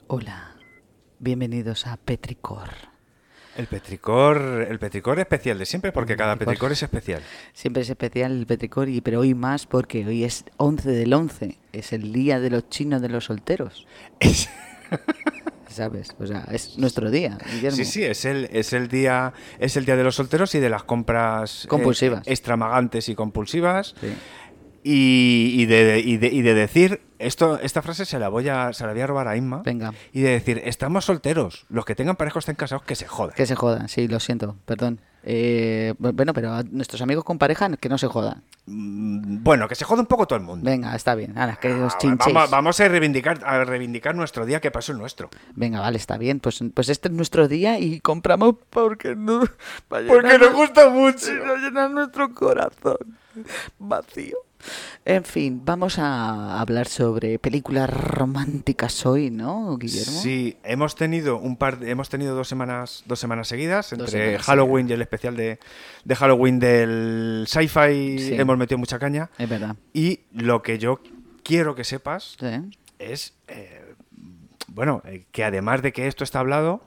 Hola, bienvenidos a Petricor. El petricor especial de siempre, porque cada petricor es especial. Siempre es especial el Petricor, pero hoy más porque hoy es 11 del 11. Es el día de los chinos de los solteros. ¿Sabes? O sea, es nuestro día, Guillermo. Sí, es el día de los solteros y de las compras Compulsivas. extravagantes y compulsivas. Sí. Y de decir esta frase se la voy a robar a Inma. Venga. Y de decir, estamos solteros, los que tengan pareja o estén casados, que se jodan. Que se jodan, sí, lo siento, perdón. Bueno, pero a nuestros amigos con pareja que no se jodan. Bueno, que se joda un poco todo el mundo. Venga, está bien. Ahora, que os chinchéis. Vamos a reivindicar nuestro día, que pasó el nuestro. Venga, vale, está bien. Pues este es nuestro día y compramos porque no. Porque nos gusta mucho. Para llenar nuestro corazón vacío. En fin, vamos a hablar sobre películas románticas hoy, ¿no, Guillermo? Sí, hemos tenido 2 semanas seguidas entre semanas Halloween seguidas. y el especial de Halloween del sci-fi. Sí. Hemos metido mucha caña. Es verdad. Y lo que yo quiero que sepas Sí. es, que además de que esto está hablado,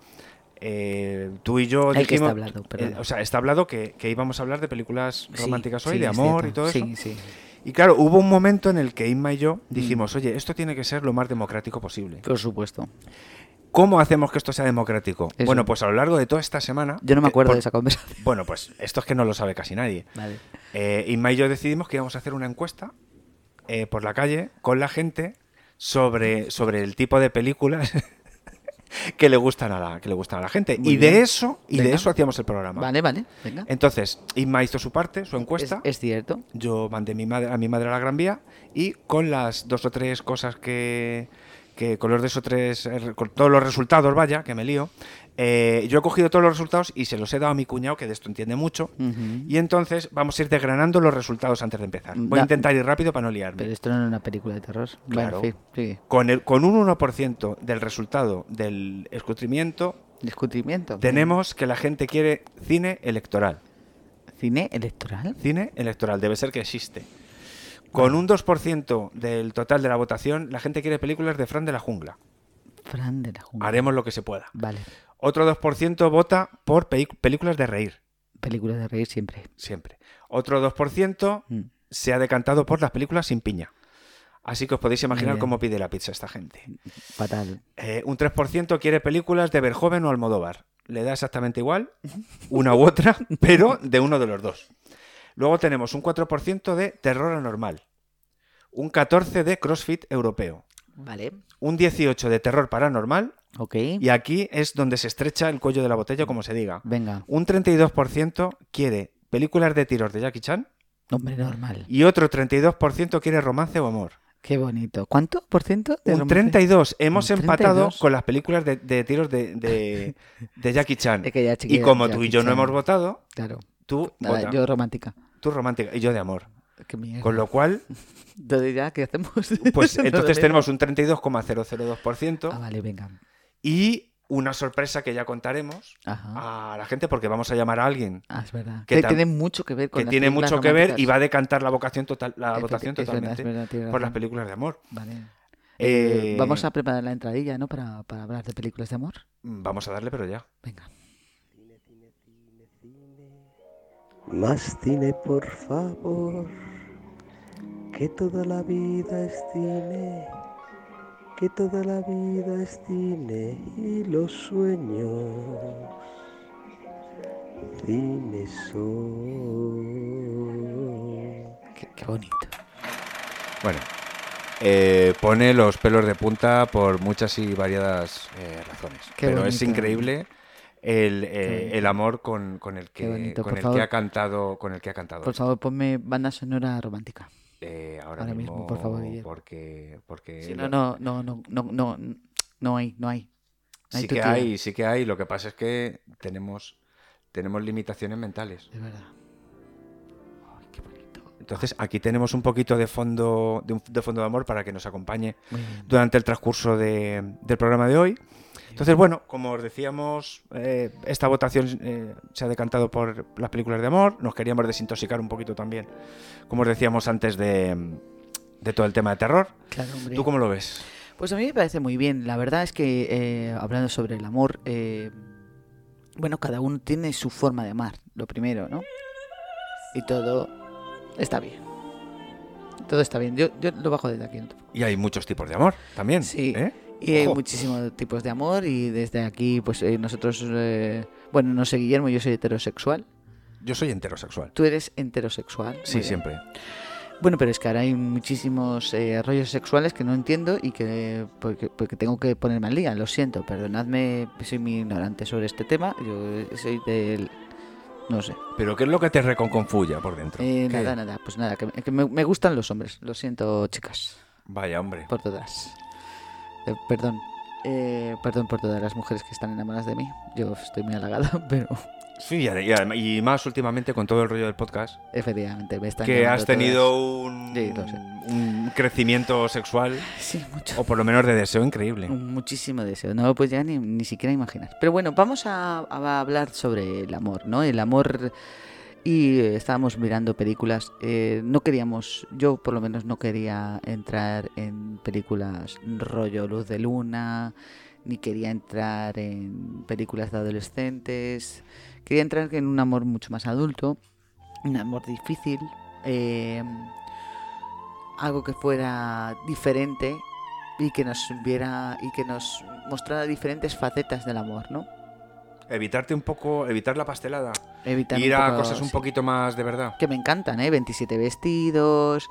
tú y yo El que dijimos, está hablado, perdón. está hablado que íbamos a hablar de películas románticas hoy, sí, de es amor cierto. y todo eso. Sí. Y claro, hubo un momento en el que Inma y yo dijimos, oye, esto tiene que ser lo más democrático posible. Por supuesto. ¿Cómo hacemos que esto sea democrático? Eso. Bueno, pues a lo largo de toda esta semana... Yo no me acuerdo de esa conversación. Bueno, pues esto es que no lo sabe casi nadie. Vale. Inma y yo decidimos que íbamos a hacer una encuesta por la calle con la gente sobre el tipo de películas que le gustan a la gente. Muy Y bien. de eso Venga. hacíamos el programa. Vale, venga. Entonces, Inma hizo su parte, su encuesta. Es cierto. Yo mandé a mi madre a la Gran Vía y con las 2 o 3 cosas que con los 2 o 3, con todos los resultados, vaya, que me lío, yo he cogido todos los resultados y se los he dado a mi cuñado, que de esto entiende mucho, y entonces vamos a ir desgranando los resultados antes de empezar. Voy a intentar ir rápido para no liarme. Pero esto no es una película de terror. Claro. Bueno, sí. Con un 1% del resultado del escrutamiento, Discutimiento. tenemos que la gente quiere cine electoral. ¿Cine electoral? Cine electoral, debe ser que existe. Con un 2% del total de la votación, la gente quiere películas de Fran de la Jungla. Fran de la Jungla. Haremos lo que se pueda. Vale. Otro 2% vota por películas de reír. Películas de reír siempre. Siempre. Otro 2% se ha decantado por las películas sin piña. Así que os podéis imaginar cómo pide la pizza esta gente. Fatal. Un 3% quiere películas de Verhoeven o Almodóvar. Le da exactamente igual, una u otra, pero de uno de los dos. Luego tenemos un 4% de terror anormal, un 14% de CrossFit europeo, Vale. un 18% de terror paranormal, Ok. y aquí es donde se estrecha el cuello de la botella, como se diga. Venga. Un 32% quiere películas de tiros de Jackie Chan Hombre normal. y otro 32% quiere romance o amor. Qué bonito. ¿Cuánto por ciento? De Un romance? 32%. Hemos Un empatado 32. con las películas de tiros de Jackie Chan. Es que ya, Y chiquilla, como tú y Jackie yo no Chan. hemos votado, Claro. tú Nada, vota. yo romántica. Tú romántica y yo de amor. Qué mierda. Con lo cual, Entonces ya, ¿qué hacemos? pues No entonces lo tenemos veo. un 32,002% Ah, vale, venga. y una sorpresa que ya contaremos Ajá. a la gente, porque vamos a llamar a alguien Ah, es verdad. que Que tam- tiene mucho que ver con que las tiene películas mucho que ver y románticas. va a decantar la votación Es totalmente verdad, tienes por las razón. películas de amor. Vale. Eh, Vamos a preparar la entradilla, ¿no? Para hablar de películas de amor. Vamos a darle, pero ya. Venga. Más cine, por favor, que toda la vida es cine, que toda la vida es cine y los sueños, cine son. Qué bonito. Bueno, pone los pelos de punta por muchas y variadas razones. Qué pero bonito. es increíble el amor con el Qué que bonito, con por el favor. que ha cantado Por favor, ponme banda sonora romántica. ahora mismo, por favor, Guillermo. porque Si no, no hay. No hay sí tu que tía. sí que hay. Lo que pasa es que tenemos limitaciones mentales. Es verdad. Ay, qué bonito. Entonces aquí tenemos un poquito de fondo de amor para que nos acompañe Muy bien. durante el transcurso del programa de hoy. Entonces, bueno, como os decíamos, esta votación se ha decantado por las películas de amor. Nos queríamos desintoxicar un poquito también, como os decíamos antes, de todo el tema de terror. Claro, hombre. ¿Tú cómo lo ves? Pues a mí me parece muy bien. La verdad es que, hablando sobre el amor, bueno, cada uno tiene su forma de amar, lo primero, ¿no? Y todo está bien. Todo está bien. Yo lo bajo desde aquí. No te preocupes. Y hay muchos tipos de amor también. Sí. ¿Eh? Y hay Ojo. muchísimos tipos de amor y desde aquí, pues nosotros, bueno, no sé Guillermo, yo soy heterosexual. Yo soy heterosexual. Tú eres heterosexual. Muy Sí, bien. siempre. Bueno, pero es que ahora hay muchísimos rollos sexuales que no entiendo y que porque tengo que ponerme al día. Lo siento, perdonadme, soy muy ignorante sobre este tema. Yo soy del... no sé. ¿Pero qué es lo que te reconconfulla por dentro? ¿Qué? Nada. Pues nada, que me gustan los hombres. Lo siento, chicas, Vaya, hombre. por todas. Perdón. Perdón por todas las mujeres que están enamoradas de mí. Yo estoy muy halagada, pero Sí, y más últimamente con todo el rollo del podcast, efectivamente me están que llamando has tenido todas. Sí, lo sé. un crecimiento sexual, Sí, mucho. o por lo menos de deseo, increíble. Muchísimo deseo, no lo puedes ya ni siquiera imaginar. Pero bueno, vamos a hablar sobre el amor, ¿no? El amor, y estábamos mirando películas. No queríamos, yo por lo menos no quería entrar en películas rollo Luz de Luna, ni quería entrar en películas de adolescentes. Quería entrar en un amor mucho más adulto, un amor difícil, algo que fuera diferente y que nos viera y que nos mostrara diferentes facetas del amor, ¿no? Evitar la pastelada, Evitar ir un a poco, cosas un sí, poquito más de verdad. que me encantan, 27 vestidos,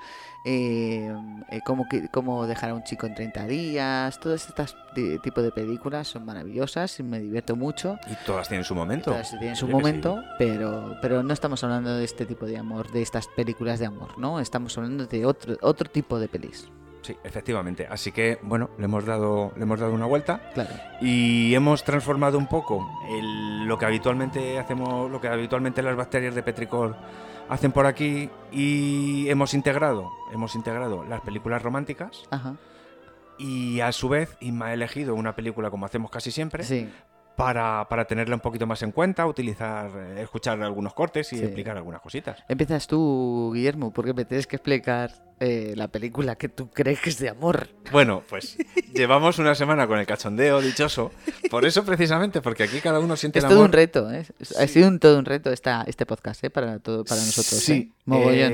cómo dejar a un chico en 30 días, todas estas tipo de películas son maravillosas y me divierto mucho. Y todas tienen su momento. Todas tienen su Oye, que momento, pero no estamos hablando de este tipo de amor, de estas películas de amor, ¿no? Estamos hablando de otro tipo de pelis. Sí, efectivamente. Así que, bueno, le hemos dado una vuelta Claro. y hemos transformado un poco lo que habitualmente hacemos, lo que habitualmente las bacterias de Petricor hacen por aquí, y hemos integrado las películas románticas, Ajá. y a su vez Inma ha elegido una película, como hacemos casi siempre, Sí. para tenerla un poquito más en cuenta, escuchar algunos cortes y Sí. explicar algunas cositas. Empiezas tú, Guillermo, porque me tienes que explicar la película que tú crees que es de amor. Bueno, pues llevamos una semana con el cachondeo dichoso, por eso precisamente, porque aquí cada uno siente Es el todo amor. un reto, ¿eh? Ha Sí. sido todo un reto este podcast, para nosotros. Sí. Mogollón.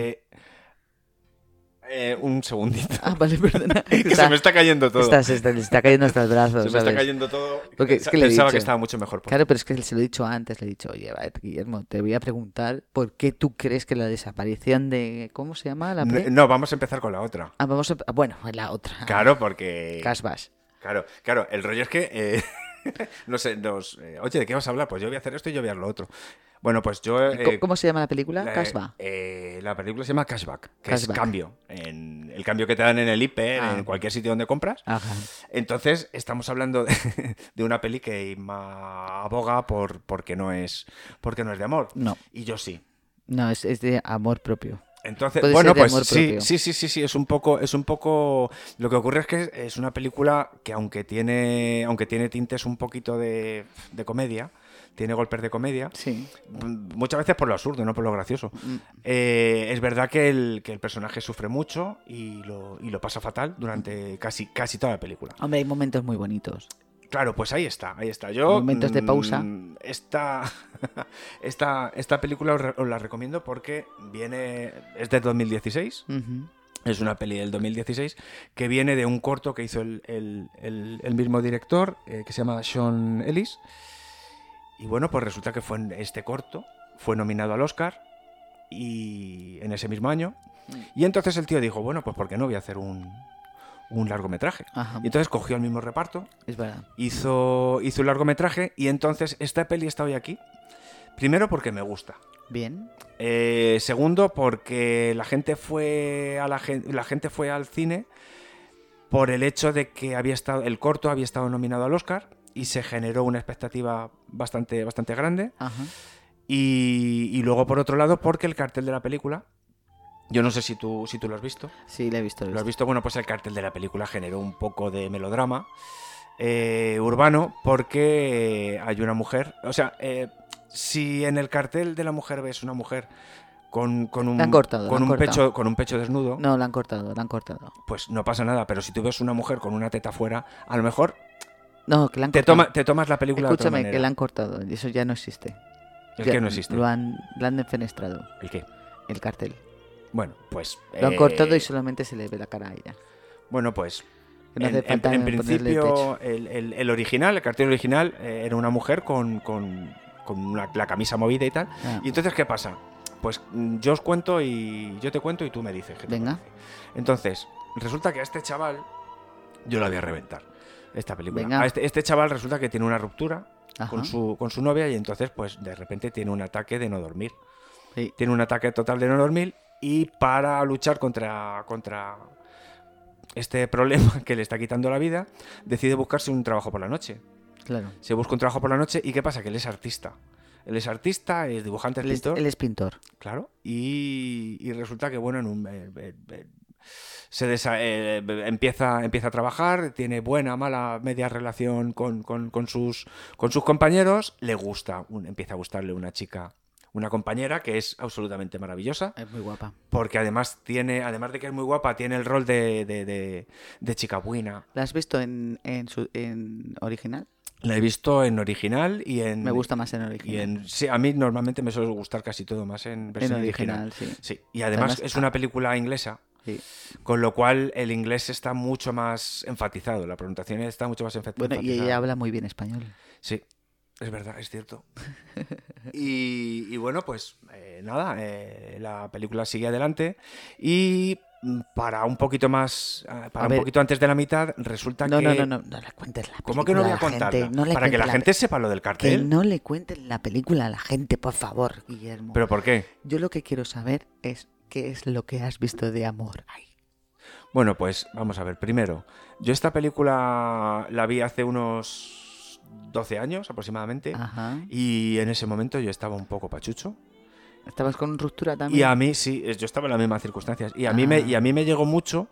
Un segundito. Ah, vale, perdona. Que se me está cayendo todo. Se le está cayendo hasta el brazo, Se me está ¿sabes? cayendo todo. Porque es que le he Pensaba dicho- que estaba mucho mejor. Claro, pero es que se lo he dicho antes, le he dicho, oye, vale, Guillermo, te voy a preguntar por qué tú crees que la desaparición de... ¿Cómo se llama la peli? No, vamos a empezar con la otra. Ah, bueno, la otra. Claro, porque... Casbah. Claro, el rollo es que... no sé, oye, ¿de qué vas a hablar? Pues yo voy a hacer esto y yo voy a hacer lo otro. Bueno, pues yo... ¿Cómo se llama la película? Casbah. La película se llama Cashback, que Cashback. es cambio. El cambio que te dan en el hiper, Ah. en cualquier sitio donde compras. Ajá. Entonces, estamos hablando de una peli que Inma aboga porque no es de amor. No, Y yo sí. no, es de amor propio. Entonces, Puede bueno, ser de pues amor sí, propio. sí, es un poco. Lo que ocurre es que es una película que aunque tiene tintes un poquito de comedia, tiene golpes de comedia, Sí. muchas veces por lo absurdo, no por lo gracioso. Es verdad que el personaje sufre mucho y lo pasa fatal durante casi toda la película. Hombre, hay momentos muy bonitos. Claro, pues ahí está. Yo, Momentos de pausa. Esta película os la recomiendo porque es de 2016. Ujú. Es una peli del 2016 que viene de un corto que hizo el mismo director, que se llama Sean Ellis. Y bueno, pues resulta que este corto fue nominado al Oscar y en ese mismo año. Y entonces el tío dijo, bueno, pues ¿por qué no voy a hacer un largometraje? Ajá. Y entonces cogió el mismo reparto, Es verdad. hizo un largometraje, y entonces esta peli está hoy aquí. Primero porque me gusta. Bien. Segundo porque la gente fue al cine por el hecho de que el corto había estado nominado al Oscar y se generó una expectativa bastante grande. Ajá. Y luego, por otro lado, porque el cartel de la película, yo no sé si tú lo has visto. Sí, la he visto. ¿Lo has visto? Bueno, pues el cartel de la película generó un poco de melodrama urbano, porque hay una mujer. O sea, si en el cartel de la mujer ves una mujer La han cortado, la han cortado. con un pecho desnudo, No, la han cortado, la han cortado. pues no pasa nada. Pero si tú ves una mujer con una teta fuera, a lo mejor No, que la han cortado. te tomas la película de otra Escúchame, manera. que la han cortado. Eso ya no existe. ¿El Ya qué no existe? La han defenestrado, ¿El qué? el cartel. Bueno, pues... Lo han cortado y solamente se le ve la cara a ella. Bueno, pues... Que no hace falta en ponerle principio, pecho. el original, el cartel original, era una mujer con la camisa movida y tal. Ah, Y entonces, ¿qué pasa? Pues yo os cuento y yo te cuento y tú me dices. ¿Qué te Venga. parece? Entonces, resulta que a este chaval yo la voy a reventar. Esta película. Venga. A este chaval resulta que tiene una ruptura Ajá. con su novia y entonces, pues de repente tiene un ataque de no dormir. Sí. Tiene un ataque total de no dormir y para luchar contra este problema que le está quitando la vida, decide buscarse un trabajo por la noche. Claro. Se busca un trabajo por la noche y ¿qué pasa? Que él es artista. Él es artista, es dibujante, es pintor. Él es pintor. Claro. Y resulta que, bueno, empieza a trabajar, tiene buena, mala, media relación con sus compañeros, le gusta, empieza a gustarle una chica, una compañera que es absolutamente maravillosa, Es muy guapa. porque además de que es muy guapa, tiene el rol de chica buena. ¿La has visto en original? La he visto en original y en... Me gusta más en Y original. sí, a mí normalmente me suele gustar casi todo más en versión En original, sí. Sí, y además Además, es una película inglesa, Sí. con lo cual el inglés está mucho más enfatizado, la pronunciación está mucho más Bueno, y enfatizada. ella habla muy bien español. Sí, es verdad, es cierto. Y bueno, pues nada, la película sigue adelante y para un poquito más, A ver. poquito antes de la mitad, resulta No, que... no le cuentes la película. ¿Cómo que no voy a la gente, contarla? no le Para que cuentes la gente sepa lo del Que cartel. no le cuentes la película a la gente, por favor, Guillermo. ¿Pero por qué? Yo lo que quiero saber es qué es lo que has visto de amor. Ay, Bueno, pues vamos a ver. Primero, yo esta película la vi hace unos 12 años aproximadamente ajá. y en ese momento yo estaba un poco pachucho. ¿Estabas con ruptura también? Y a mí sí, yo estaba en las mismas circunstancias. Y a mí Ah. me llegó mucho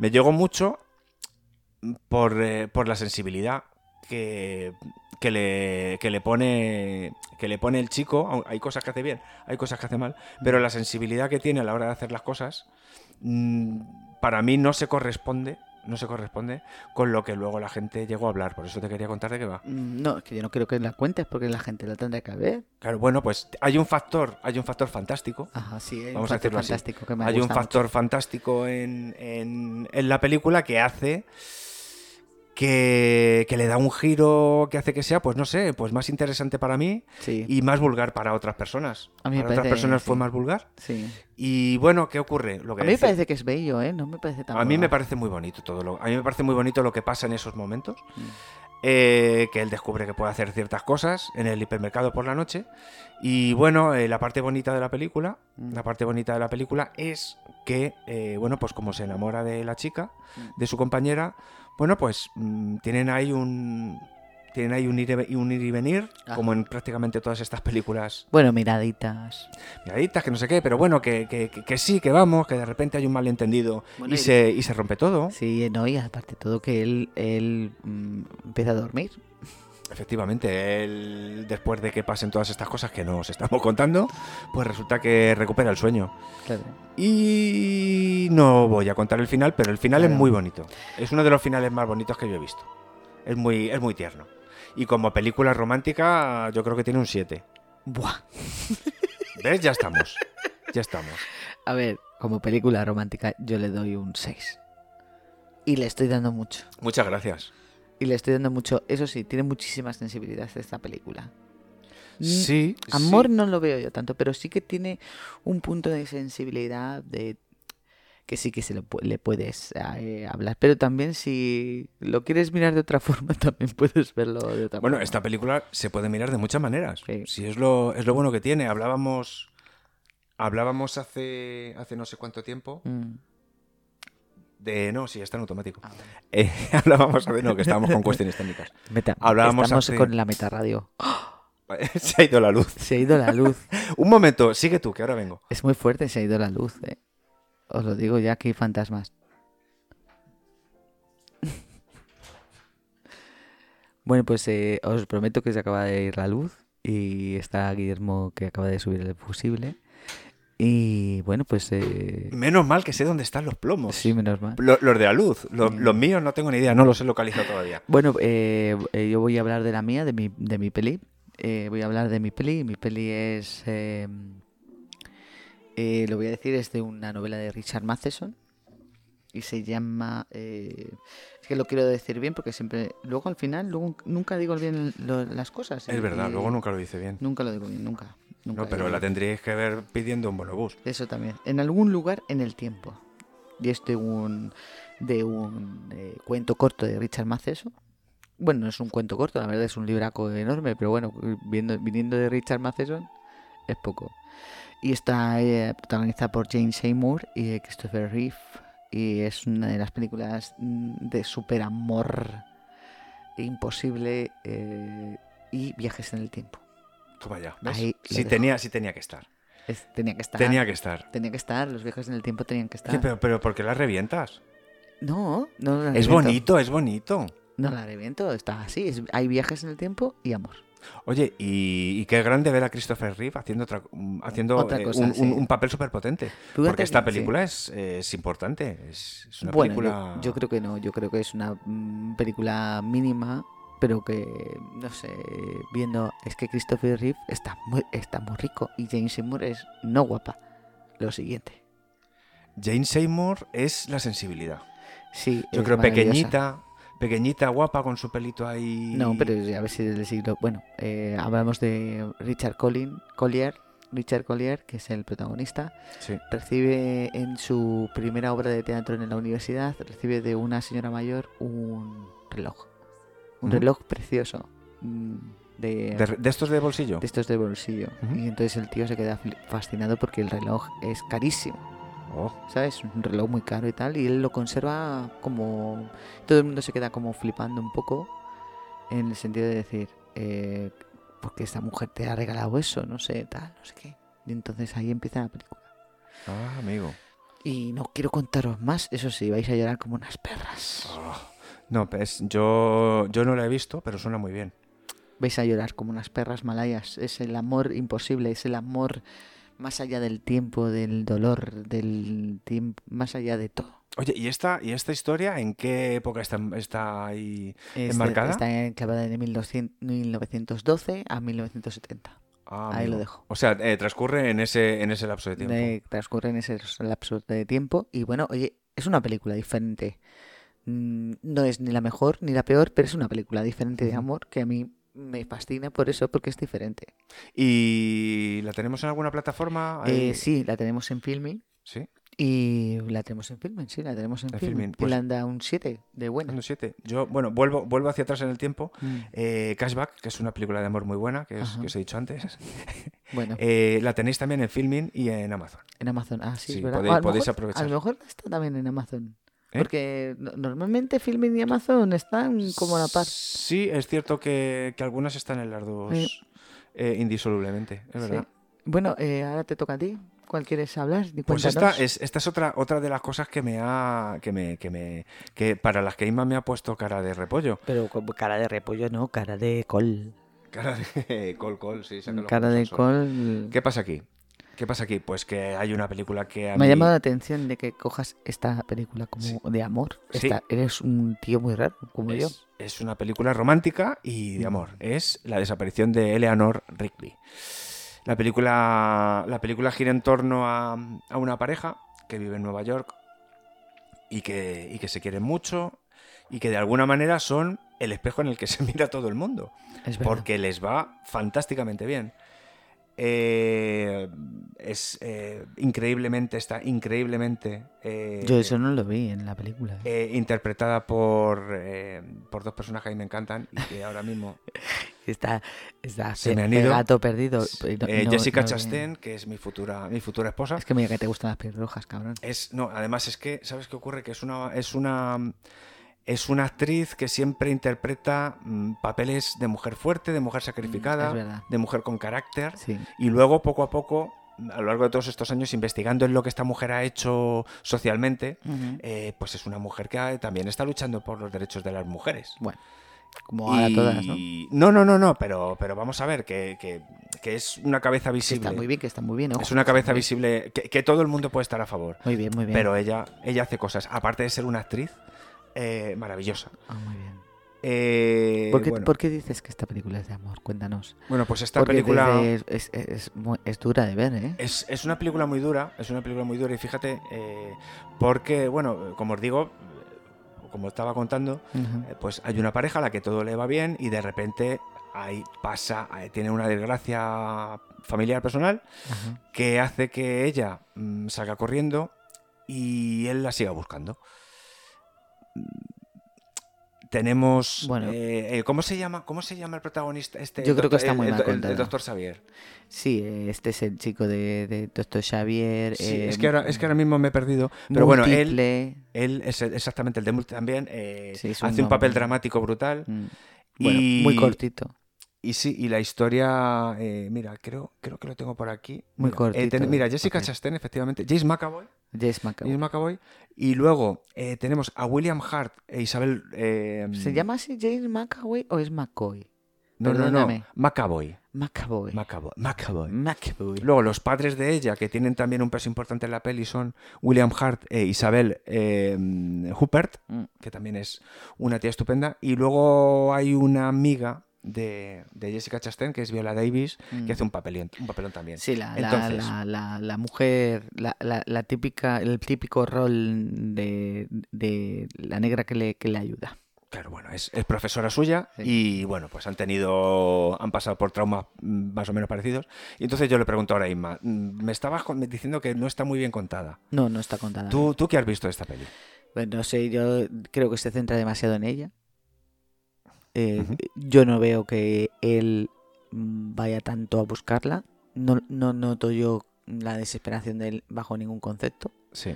por la sensibilidad que le pone el chico. Hay cosas que hace bien, hay cosas que hace mal, pero la sensibilidad que tiene a la hora de hacer las cosas, para mí no se corresponde con lo que luego la gente llegó a hablar. Por eso te quería contar de qué va. No, es que yo no quiero que la cuentes porque la gente la tendrá que ver. Claro, bueno, pues hay un factor fantástico. Ajá, sí, hay Vamos un a factor decirlo así. fantástico que me Hay un gusta factor mucho. fantástico en la película que hace que le da un giro que hace que sea, pues no sé, pues más interesante para mí Sí, y más vulgar para otras personas. A mí me Para otras parece, personas fue sí. más vulgar. sí. Y bueno, ¿qué ocurre? Lo que A mí me decía- parece que es bello, ¿eh? No me parece tan a mí me vulgar. parece muy bonito a mí me parece muy bonito lo que pasa en esos momentos. Mm. Que él descubre que puede hacer ciertas cosas en el hipermercado por la noche. Y bueno, la parte bonita de la película, es que, bueno, pues como se enamora de la chica, de su compañera, bueno, pues tienen ahí un ir y venir, Ajá. como en prácticamente todas estas películas Bueno, miraditas. miraditas, que no sé qué, pero bueno, que sí, que vamos, que de repente hay un malentendido Bueno, y se rompe todo. Sí, no, y aparte de todo que él empieza a dormir. Efectivamente, él, después de que pasen todas estas cosas que nos estamos contando, pues resulta que recupera el sueño. Claro. Y no voy a contar el final, pero el final Claro. es muy bonito. Es uno de los finales más bonitos que yo he visto. Es muy tierno. Y como película romántica, yo creo que tiene un 7. Buah. ¿Ves? Ya estamos. Ya estamos. A ver, como película romántica yo le doy un 6. Y le estoy dando mucho. Muchas gracias. Y le estoy dando mucho. Eso sí, tiene muchísima sensibilidad esta película. Sí. Amor sí. no lo veo yo tanto, pero sí que tiene un punto de sensibilidad de que sí que le puedes hablar. Pero también si lo quieres mirar de otra forma, también puedes verlo de otra Bueno, forma. esta película se puede mirar de muchas maneras. Sí. Sí, es lo bueno que tiene. Hablábamos hace no sé cuánto tiempo Mm. no, sí, está en automático. Ah, vale. Hablábamos que estábamos con cuestiones técnicas. Hablábamos Estamos hace- con la metarradio. Se ha ido la luz. Se ha ido la luz. Un momento, sigue tú, que ahora vengo. Es muy fuerte, se ha ido la luz. Os lo digo ya que hay fantasmas. Bueno, pues os prometo que se acaba de ir la luz y está Guillermo que acaba de subir el fusible. Y bueno, pues... Menos mal que sé dónde están los plomos. sí, menos mal. Los de la luz. Los míos no tengo ni idea, no los he localizado todavía. Bueno, yo voy a hablar de la mía, de mi peli. Voy a hablar de mi peli. Mi peli es... lo voy a decir, es de una novela de Richard Matheson. Y se llama... es que lo quiero decir bien porque siempre... Luego al final, nunca digo bien las cosas. Es verdad, luego nunca lo dice bien. Nunca lo digo bien, nunca. No, pero la tendríais que ver pidiendo un bonobús. Eso también. En algún lugar en el tiempo. Y es de un cuento corto de Richard Matheson. Bueno, no es un cuento corto, la verdad es un libraco enorme, pero bueno, viniendo de Richard Matheson es poco. Y está protagonizada por Jane Seymour y Christopher Reeve. Y es una de las películas de superamor imposible y viajes en el tiempo. Toma ya, ¿ves? Ahí lo Sí, dejo. tenía que estar. Tenía que estar. Tenía que estar. Tenía que estar, los viajes en el tiempo tenían que estar. Sí, pero ¿por qué las revientas? No la Es reviento. bonito, es bonito. No la reviento, está así. Hay viajes en el tiempo y amor. Oye, y qué grande ver a Christopher Reeve haciendo otra cosa, sí. un papel súper potente. Fíjate Porque esta que- sí. película es importante. Es una Bueno, película... yo creo que no. Yo creo que es una película mínima, pero que, no sé, viendo... Es que Christopher Reeve está muy rico y Jane Seymour es no guapa. Lo siguiente. Jane Seymour es la sensibilidad. Sí, Yo es creo maravillosa. pequeñita, guapa, con su pelito ahí... No, pero a ver si del siglo... Bueno, hablamos de Richard Collier, que es el protagonista. Sí. Recibe en su primera obra de teatro en la universidad, recibe de una señora mayor un reloj. Un Ujú. reloj precioso. ¿De estos de bolsillo? De estos de bolsillo. Ujú. Y entonces el tío se queda fascinado porque el reloj es carísimo. Oh, ¿Sabes? Un reloj muy caro y tal. Y él lo conserva como... Todo el mundo se queda como flipando un poco. En el sentido de decir... ¿por qué esta mujer te ha regalado eso? No sé, tal, no sé qué. Y entonces ahí empieza la película. amigo. Y no quiero contaros más. Eso sí, vais a llorar como unas perras. No, pues yo no la he visto, pero suena muy bien. Vais a llorar como unas perras malayas. Es el amor imposible. Es el amor más allá del tiempo, del dolor, del tiempo, más allá de todo. Oye, ¿y esta historia en qué época está ahí enmarcada? Está enclavada de 1912 a 1970. Ahí Amigo. lo dejo. O sea, transcurre en ese lapso de tiempo. Transcurre en ese lapso de tiempo. Y bueno, oye, es una película diferente. No es ni la mejor ni la peor, pero es una película diferente de Ujú. amor que a mí me fascina por eso, porque es diferente. ¿Y la tenemos en alguna plataforma? Sí, la tenemos en Filmin. Sí, Y la tenemos en Filmin, sí, la tenemos en En Filmin. Filmin, Y pues- le han dado un 7 de buena. un 7. Yo, bueno, vuelvo hacia atrás en el tiempo. Mm, Cashback, que es una película de amor muy buena, que Ajá. os he dicho antes. Bueno, La tenéis también en Filmin y en Amazon. en Amazon. Ah, sí, sí, es verdad. podéis- O a lo podéis mejor- aprovechar. A lo mejor está también en Amazon. ¿Eh? Porque normalmente Filmin y Amazon están como a la par. Sí, es cierto que algunas están en las dos indisolublemente, es Sí. verdad. Bueno, ahora te toca a ti. ¿Cuál quieres hablar? Pues Cuéntanos. esta es otra de las cosas que para las que Inma me ha puesto cara de repollo. Pero como cara de repollo, no, cara de col. Cara de col, sí, saca los Cara mocos de al sol. col. ¿Qué pasa aquí? Pues que hay una película que a Me ha mí... llamado la atención de que cojas esta película como Sí. de amor. Sí. Eres un tío muy raro, como yo. Es una película romántica y de Mm. amor. Es la desaparición de Eleanor Rigby. La película gira en torno a una pareja que vive en Nueva York y que se quieren mucho y que de alguna manera son el espejo en el que se mira todo el mundo. Es verdad. Porque les va fantásticamente bien. Está increíblemente Yo eso no lo vi en la película. interpretada por dos personajes que me encantan y que ahora mismo Está se me han ido. gato perdido. Jessica no vi. Chastain, que es mi futura esposa. Es que mira que te gustan las pelirrojas, cabrón. Además es que, ¿sabes qué ocurre? Que es una actriz que siempre interpreta papeles de mujer fuerte, de mujer Es sacrificada, verdad. de mujer con carácter. Sí. Y luego, poco a poco, a lo largo de todos estos años, investigando en lo que esta mujer ha hecho socialmente, Ujú. pues es una mujer que también está luchando por los derechos de las mujeres. Bueno, como ahora todas, ¿no? No, pero vamos a ver que que es una cabeza Que visible. está muy bien. Ojo, Es una cabeza muy bien. visible que todo el mundo puede estar a favor. Muy bien, muy bien. Pero ella hace cosas, aparte de ser una actriz maravillosa. Muy bien. Bueno, ¿Por qué dices que esta película es de amor? Cuéntanos. bueno, pues esta Porque película es dura de ver, ¿eh? es una película muy dura, y fíjate, porque, bueno, como os digo, como estaba contando, Ujú. pues hay una pareja a la que todo le va bien y de repente ahí tiene una desgracia familiar personal Ajá. que hace que ella salga corriendo y él la siga buscando. Tenemos Bueno. ¿cómo se llama el protagonista? Yo creo que está muy mal el contado. doctor Xavier. Sí, este es el chico de Dr. Xavier. Sí, es que ahora mismo me he perdido. Pero bueno, múltiple. él es exactamente el de Múltiple también. Sí, es Hace un hombre. papel dramático brutal. Bueno, muy cortito. Y sí, y la historia, mira, creo que lo tengo por aquí. Muy Mira, cortito mira, el Jessica papel. Chastain, efectivamente. James McAvoy. James McAvoy. Y luego tenemos a William Hart e Isabel. ¿Se llama así James McAvoy o es McCoy? No, Perdóname. McAvoy. McAvoy. McAvoy. Luego, los padres de ella, que tienen también un peso importante en la peli, son William Hart e Isabel Huppert, que también es una tía estupenda. Y luego hay una amiga de Jessica Chastain, que es Viola Davis, que hace un papelón también. Sí, Entonces, la mujer, la típica, el típico rol de la negra que le ayuda. claro, bueno, es profesora suya Sí. y bueno, pues han pasado por traumas más o menos parecidos. Y entonces yo le pregunto ahora a Inma, me estabas diciendo que no está muy bien contada. No está contada. ¿Tú qué has visto de esta peli? Bueno, no sé, yo creo que se centra demasiado en ella. Ujú. Yo no veo que él vaya tanto a buscarla. No noto yo la desesperación de él bajo ningún concepto. Sí.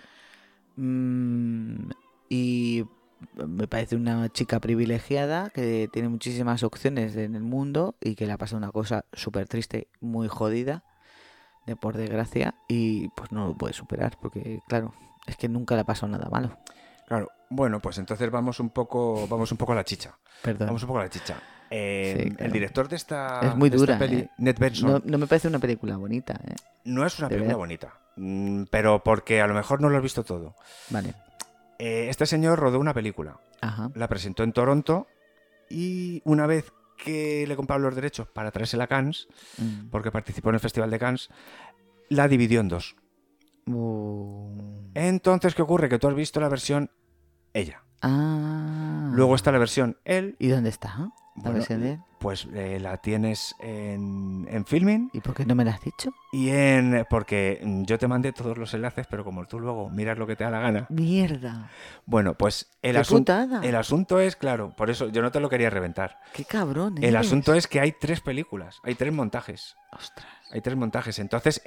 Y me parece una chica privilegiada que tiene muchísimas opciones en el mundo y que le ha pasado una cosa súper triste, muy jodida, por desgracia, y pues no lo puede superar porque, claro, es que nunca le ha pasado nada malo. Claro, bueno, pues entonces vamos un poco a la chicha. Perdón. Vamos un poco a la chicha. Sí, El claro. director de esta, Es muy de esta dura, peli, Ned Benson, No me parece una película bonita, ¿eh? no es una de película ver. bonita, pero porque a lo mejor no lo has visto todo. Vale. Este señor rodó una película, Ajá. la presentó en Toronto y una vez que le compraron los derechos para traérsela a Cannes, porque participó en el Festival de Cannes, la dividió en dos. Entonces, ¿qué ocurre? Que tú has visto la versión ella. Luego está la versión él. ¿Y dónde está la Bueno, versión de él? Pues la tienes en Filmin ¿Y por qué no me la has dicho? y porque yo te mandé todos los enlaces, pero como tú luego miras lo que te da la gana. ¡Mierda! Bueno, pues ¡Qué putada! el asunto es, claro, por eso yo no te lo quería reventar. ¡Qué cabrón El asunto es que hay 3 películas, hay 3 montajes. ¡Ostras! Hay 3 montajes, entonces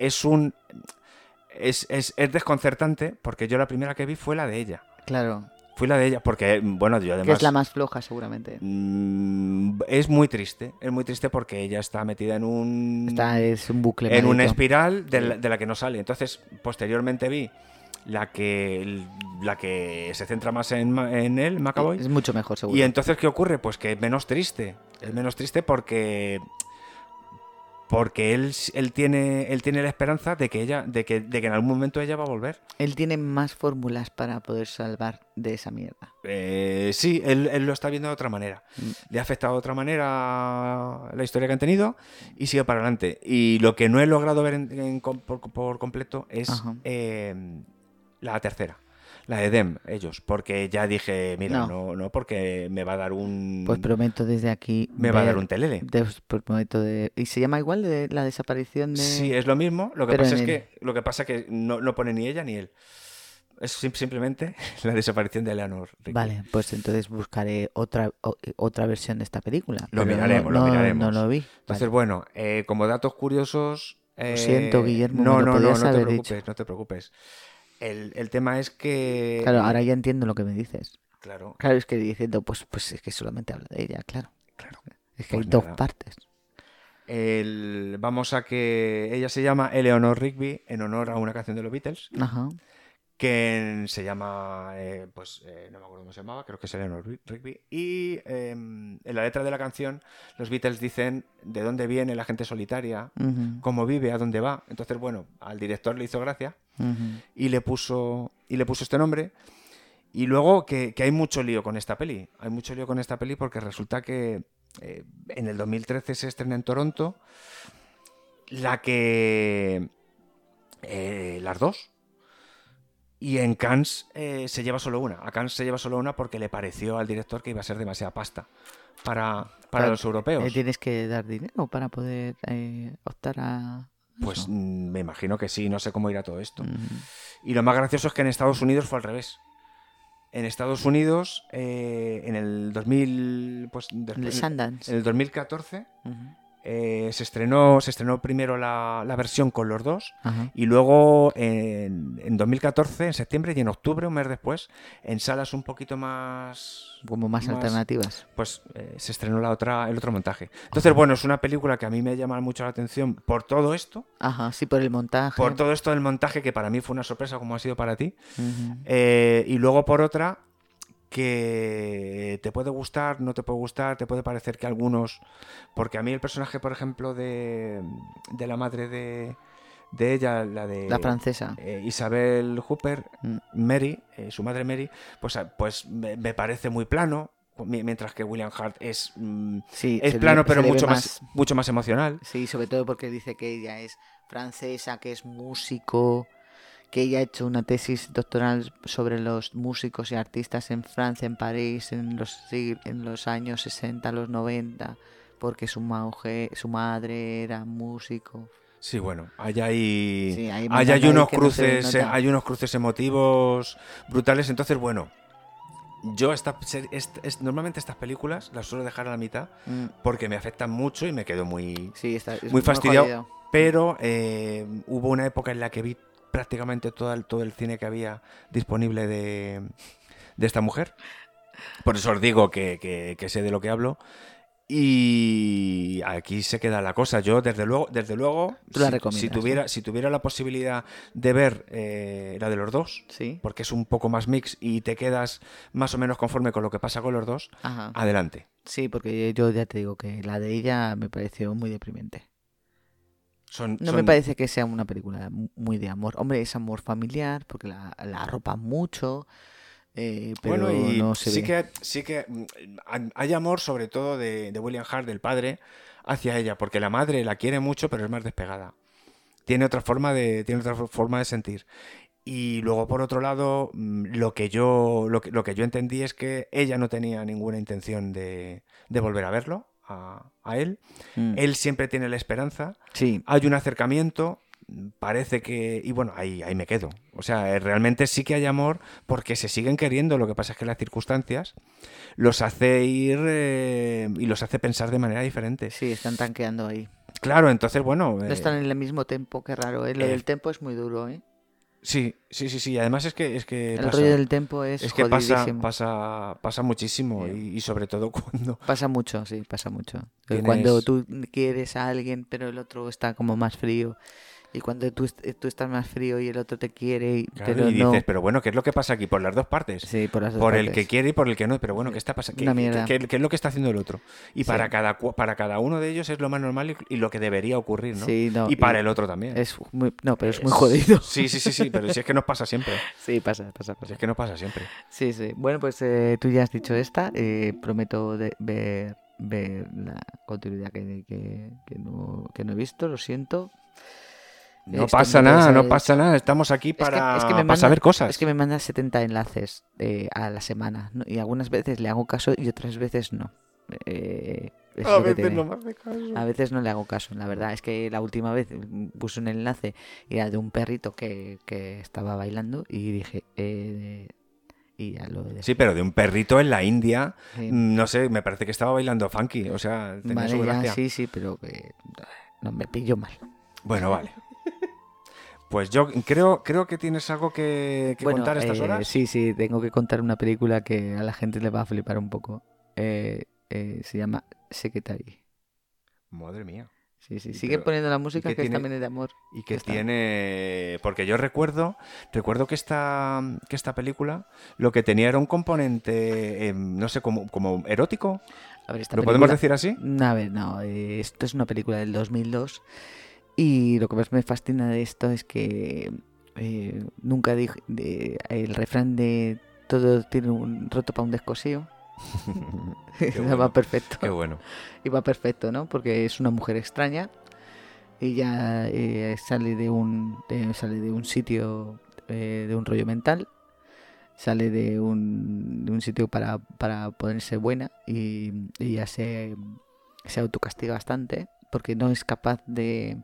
es desconcertante porque yo la primera que vi fue la de ella. Claro. Fui la de ella porque, bueno, yo además... Que es la más floja, seguramente. Es muy triste porque ella está metida en un... Es un bucle en una maldito. espiral de la que no sale. Entonces, posteriormente vi la que se centra más en él, McAvoy. Es mucho mejor, seguro. Y entonces, ¿qué ocurre? Pues que es menos triste. Es menos triste porque él tiene la esperanza de que en algún momento ella va a volver. Él tiene más fórmulas para poder salvar de esa mierda. Sí, él lo está viendo de otra manera. Le ha afectado de otra manera la historia que han tenido y sigue para adelante. Y lo que no he logrado ver por completo es Ajá. la tercera. La de Dem, ellos, porque ya dije, mira, No. no, porque me va a dar un... Pues prometo desde aquí... me va a dar un telele. ¿Y se llama igual de la desaparición de...? Sí, es lo mismo. Lo que Pero pasa en es el- que no pone ni ella ni él. Es simplemente la desaparición de Eleanor Rigby. Vale, pues entonces buscaré otra versión de esta película. Lo pero miraremos, no, lo miraremos. No lo vi. Entonces, Vale. bueno, como datos curiosos... Lo siento, Guillermo, no, me lo podías no te haber preocupes, dicho. no te preocupes. El tema es que... Claro, ahora ya entiendo lo que me dices. Claro, Claro, es que diciendo, pues es que solamente habla de ella, claro. claro. Es que Pues hay dos nada. partes. Vamos a que ella se llama Eleanor Rigby en honor a una canción de los Beatles. Ajá. que se llama, no me acuerdo cómo se llamaba, creo que es Eleanor Rigby, y en la letra de la canción los Beatles dicen de dónde viene la gente solitaria, cómo vive, a dónde va. Entonces, bueno, al director le hizo gracia y le puso este nombre. Y luego que hay mucho lío con esta peli. Hay mucho lío con esta peli porque resulta que en el 2013 se estrena en Toronto las dos. Y en Cannes se lleva solo una. A Cannes se lleva solo una porque le pareció al director que iba a ser demasiada pasta para los europeos. ¿Tienes que dar dinero para poder optar a...? Pues eso? me imagino que sí, no sé cómo irá todo esto. Y lo más gracioso es que en Estados Unidos fue al revés. En Estados Unidos, en el 2000, pues El Sundance. en el 2014, se estrenó primero la versión con los dos. Ajá. Y luego en 2014, en septiembre y en octubre, un mes después, en salas un poquito más... Como más alternativas. Pues se estrenó el otro montaje. Entonces, bueno, es una película que a mí me llama mucho la atención por todo esto. Ajá, sí, por el montaje. Por todo esto del montaje, que para mí fue una sorpresa como ha sido para ti. Y luego por otra, que te puede gustar, no te puede gustar, te puede parecer que algunos... Porque a mí el personaje, por ejemplo, de la madre de ella, La francesa. Isabel Hooper, Mary, su madre Mary, pues me parece muy plano, mientras que William Hart es plano, pero mucho más emocional. Sí, sobre todo porque dice que ella es francesa, que es músico, que ella ha hecho una tesis doctoral sobre los músicos y artistas en Francia, en París, en los años 60, los 90, porque su madre era músico. Sí, bueno, hay unos cruces, hay unos cruces emotivos brutales. Entonces, bueno, yo normalmente estas películas las suelo dejar a la mitad porque me afectan mucho y me quedo muy fastidiado. Pero hubo una época en la que vi prácticamente todo el cine que había disponible de esta mujer. Por eso os digo que sé de lo que hablo. Y aquí se queda la cosa. Yo, desde luego, ¿tú la recomiendas, si tuviera la posibilidad de ver la de los dos, ¿sí? Porque es un poco más mix y te quedas más o menos conforme con lo que pasa con los dos, Ajá. Adelante. Sí, porque yo ya te digo que la de ella me pareció muy deprimente. Me parece que sea una película muy de amor. Hombre, es amor familiar, porque la arropan mucho. Pero bueno, y no se ve. sí que hay amor, sobre todo de William Hart, del padre, hacia ella, porque la madre la quiere mucho, pero es más despegada. Tiene otra forma de sentir. Y luego, por otro lado, lo que yo entendí es que ella no tenía ninguna intención de volver a verlo, a él. Él siempre tiene la esperanza. Sí. Hay un acercamiento. Parece que... Y bueno, ahí me quedo. O sea, realmente sí que hay amor porque se siguen queriendo. Lo que pasa es que las circunstancias los hace ir y los hace pensar de manera diferente. Sí, están tanqueando ahí. Claro, entonces, bueno... No están en el mismo tempo, qué raro, ¿eh? Lo del tempo es muy duro, ¿eh? Sí. Además es que el rollo del tempo es que jodidísimo. pasa muchísimo y sobre todo cuando... Pasa mucho, sí, pasa mucho. Cuando tú quieres a alguien pero el otro está como más frío. Y cuando tú estás más frío y el otro te quiere, pero y dices, no... pero bueno, ¿qué es lo que pasa aquí? Por las dos partes. Sí, por las dos por partes. El que quiere y por el que no. Pero bueno, ¿qué está pasando? ¿Qué es lo que está haciendo el otro? Y sí. para cada uno de ellos es lo más normal y lo que debería ocurrir, ¿no? Sí, no, y para el otro también. Es muy jodido. Sí, pero si es que nos pasa siempre. Sí, pasa. Si es que nos pasa siempre. Sí. Bueno, pues tú ya has dicho esta. Prometo ver la continuidad que no he visto, lo siento. No pasa nada. Estamos aquí para saber cosas. Es que me manda 70 enlaces a la semana, ¿no? Y algunas veces le hago caso y otras veces no. A veces no me hace caso. A veces no le hago caso, la verdad. Es que la última vez puse un enlace y era de un perrito que estaba bailando y dije... y ya lo dejé. Sí, pero de un perrito en la India, Sí. No sé, me parece que estaba bailando funky. O sea, tenía su gracia. Sí, pero que no me pillo mal. Bueno, vale. Pues yo creo que tienes algo que contar a estas horas. Sí, tengo que contar una película que a la gente le va a flipar un poco. Se llama Secretary. Madre mía. Sí, sí. Sigue poniendo la música que también es de amor. Y que tiene... Porque yo recuerdo que esta película lo que tenía era un componente, no sé, como erótico. A ver, ¿Lo podemos decir así? A ver, no. Esto es una película del 2002 y lo que más me fascina de esto es que nunca dije... el refrán de todo tiene un roto para un descosío. Bueno, va perfecto. Qué bueno. Y va perfecto, ¿no? Porque es una mujer extraña. Ella sale de un sitio de un rollo mental, sale de un sitio para ponerse buena y ella se autocastiga bastante porque no es capaz de,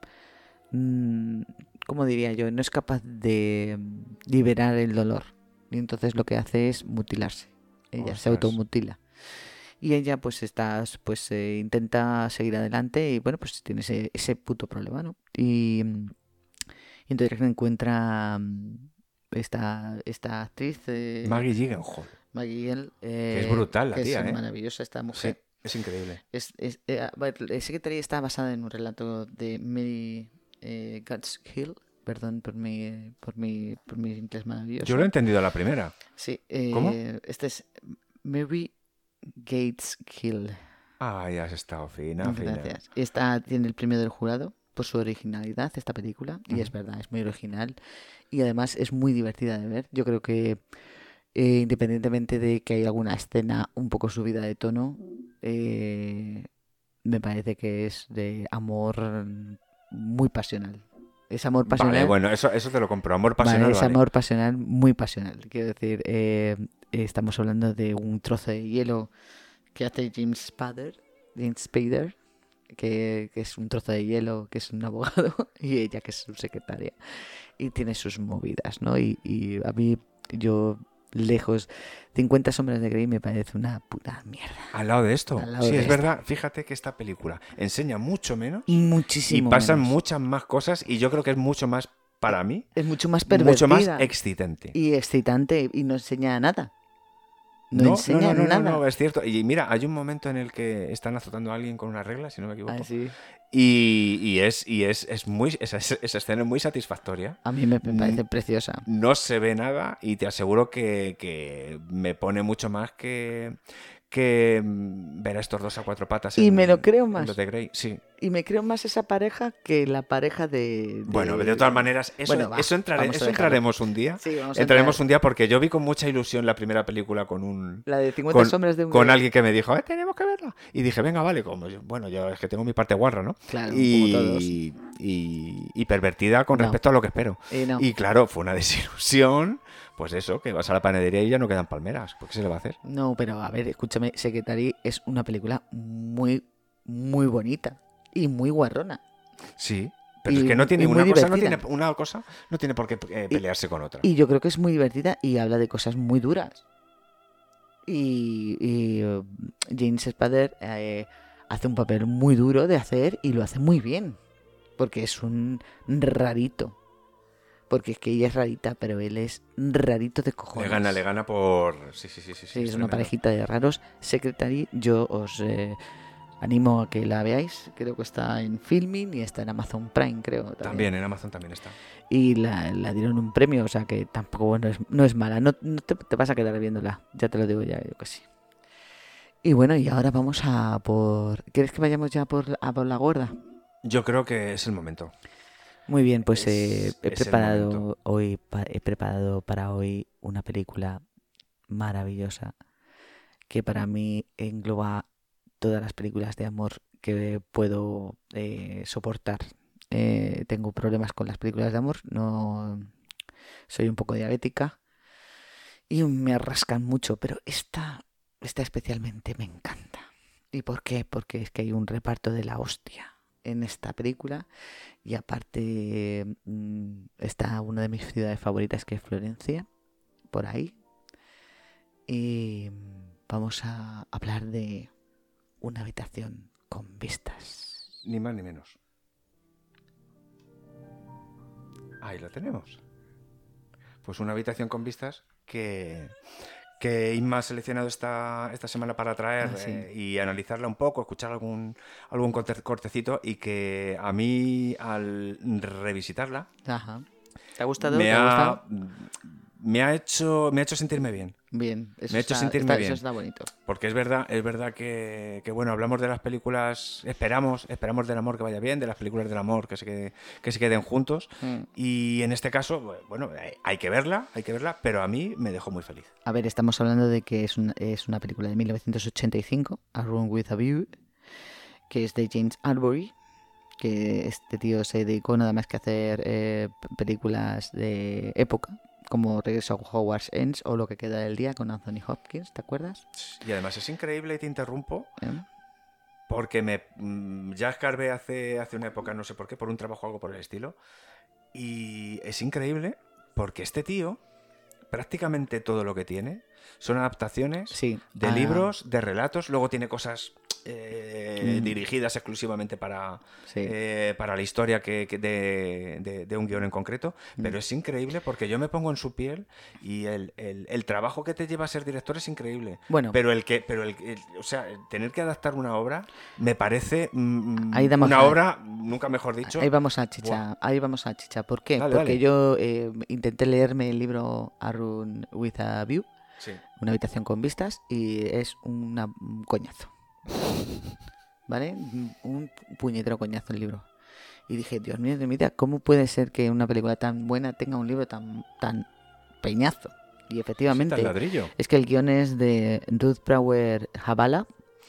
¿cómo diría yo? No es capaz de liberar el dolor y entonces lo que hace es mutilarse. Ella se automutila. Y ella pues intenta seguir adelante y bueno, pues tiene ese puto problema, ¿no? Y entonces encuentra esta actriz Maggie Gyllenhaal. Maggie Gyllenhaal, Que es brutal la que tía, es ¿eh? maravillosa esta mujer. Sí, es increíble. A ver, Secretary está basada en un relato de Mary Gates-Hill. Perdón por mi inglés maravilloso. Yo lo he entendido a la primera. Sí. ¿Cómo? Este es Mary Gates-Hill. Ah, ya has estado fina. Gracias. Tiene el premio del jurado por su originalidad, esta película. Y es verdad, es muy original. Y además es muy divertida de ver. Yo creo que independientemente de que hay alguna escena un poco subida de tono, me parece que es de amor muy pasional. Es amor pasional. Vale, bueno, eso te lo compro. Amor pasional, Vale, es vale. amor pasional, muy pasional. Quiero decir, estamos hablando de un trozo de hielo que hace James Spader, que es un trozo de hielo, que es un abogado, y ella que es su secretaria. Y tiene sus movidas, ¿no? Y a mí, lejos, 50 sombras de Grey me parece una puta mierda. Al lado de esto. Al lado Sí, de es esto. verdad. Fíjate que esta película enseña mucho menos Muchísimo y pasan menos. muchas más cosas y yo creo que es mucho más, para mí, Es mucho más mucho más pervertida. excitante. Y excitante y no enseña nada. No enseña nada. No, es cierto. Y mira, hay un momento en el que están azotando a alguien con una regla, si no me equivoco. Ah, sí. Y esa escena es muy satisfactoria. A mí me parece preciosa. No se ve nada y te aseguro que me pone mucho más que ver a estos dos a cuatro patas Y me lo creo más. en los de Grey. Sí. Y me creo más esa pareja que la pareja de... Bueno, de todas maneras, eso vamos a dejarlo. entraremos un día. Sí, Entraremos un día porque yo vi con mucha ilusión la primera película La de 50 sombras de un con Grey. alguien que me dijo, tenemos que verla. Y dije, venga, vale, yo es que tengo mi parte guarra, ¿no? Claro, como todos. Y pervertida con respecto a lo que espero. No. Y claro, fue una desilusión. Pues eso, que vas a la panadería y ya no quedan palmeras. ¿Por qué se le va a hacer? No, pero a ver, escúchame, Secretary es una película muy, muy bonita y muy guarrona. Sí, pero Y- es que no tiene y muy una cosa no tiene por qué pelearse con otra. Y yo creo que es muy divertida y habla de cosas muy duras. Y James Spader hace un papel muy duro de hacer y lo hace muy bien. Porque es un rarito. Porque es que ella es rarita, pero él es rarito de cojones. Le gana por... Sí, Sí, es una tremendo. parejita de raros. Secretary, yo os animo a que la veáis. Creo que está en Filmin y está en Amazon Prime, creo. También, en Amazon también está. Y la dieron un premio, o sea que tampoco no es mala. No te vas a quedar viéndola, ya te lo digo ya, yo que sí. Y bueno, y ahora vamos a por... ¿Quieres que vayamos ya a por la gorda? Yo creo que es el momento. Muy bien, pues Es he el preparado para hoy una película maravillosa que para mí engloba todas las películas de amor que puedo soportar. Tengo problemas con las películas de amor, no soy un poco diabética y me rascan mucho, pero esta especialmente me encanta. ¿Y por qué? Porque es que hay un reparto de la hostia en esta película y aparte está una de mis ciudades favoritas que es Florencia, por ahí. Y vamos a hablar de una habitación con vistas. Ni más ni menos. Ahí lo tenemos. Pues una habitación con vistas que que Inma ha seleccionado esta semana para traer Sí. y analizarla un poco, escuchar algún cortecito, y que a mí, al revisitarla, Ajá. ¿Te ha gustado? me ¿Te ha gustado? me ha hecho sentirme bien. Bien, eso Me ha hecho está, sentirme bien. eso está bonito. Porque es verdad que bueno, hablamos de las películas, esperamos del amor que vaya bien, de las películas del amor que se queden juntos. Y en este caso, bueno, hay que verla, pero a mí me dejó muy feliz. A ver, estamos hablando de que es una película de 1985, A Room with a View, que es de James Ivory, que este tío se dedicó nada más que a hacer películas de época, como Regreso a Hogwarts Ends o Lo que queda del día con Anthony Hopkins, ¿te acuerdas? Y además es increíble, y te interrumpo, ¿Eh? porque ya escarbé hace una época, no sé por qué, por un trabajo o algo por el estilo, y es increíble porque este tío, prácticamente todo lo que tiene son adaptaciones Sí. de libros, de relatos. Luego tiene cosas dirigidas exclusivamente Sí. para la historia de un guión en concreto. Pero es increíble porque yo me pongo en su piel, y el trabajo que te lleva a ser director es increíble. Bueno. Pero o sea, tener que adaptar una obra me parece Ahí damos una a- obra, nunca mejor dicho. Ahí vamos a chicha, ahí vamos a chicha. ¿Por qué? Dale, Porque dale. yo intenté leerme el libro A Room with a View, Sí. una habitación con vistas, y es un coñazo. ¿Vale? Un puñetero coñazo el libro. Y dije, Dios mío de mi vida, ¿cómo puede ser que una película tan buena tenga un libro tan peñazo? Y efectivamente, Tal ladrillo. es que el guión es de Ruth Brower Habala,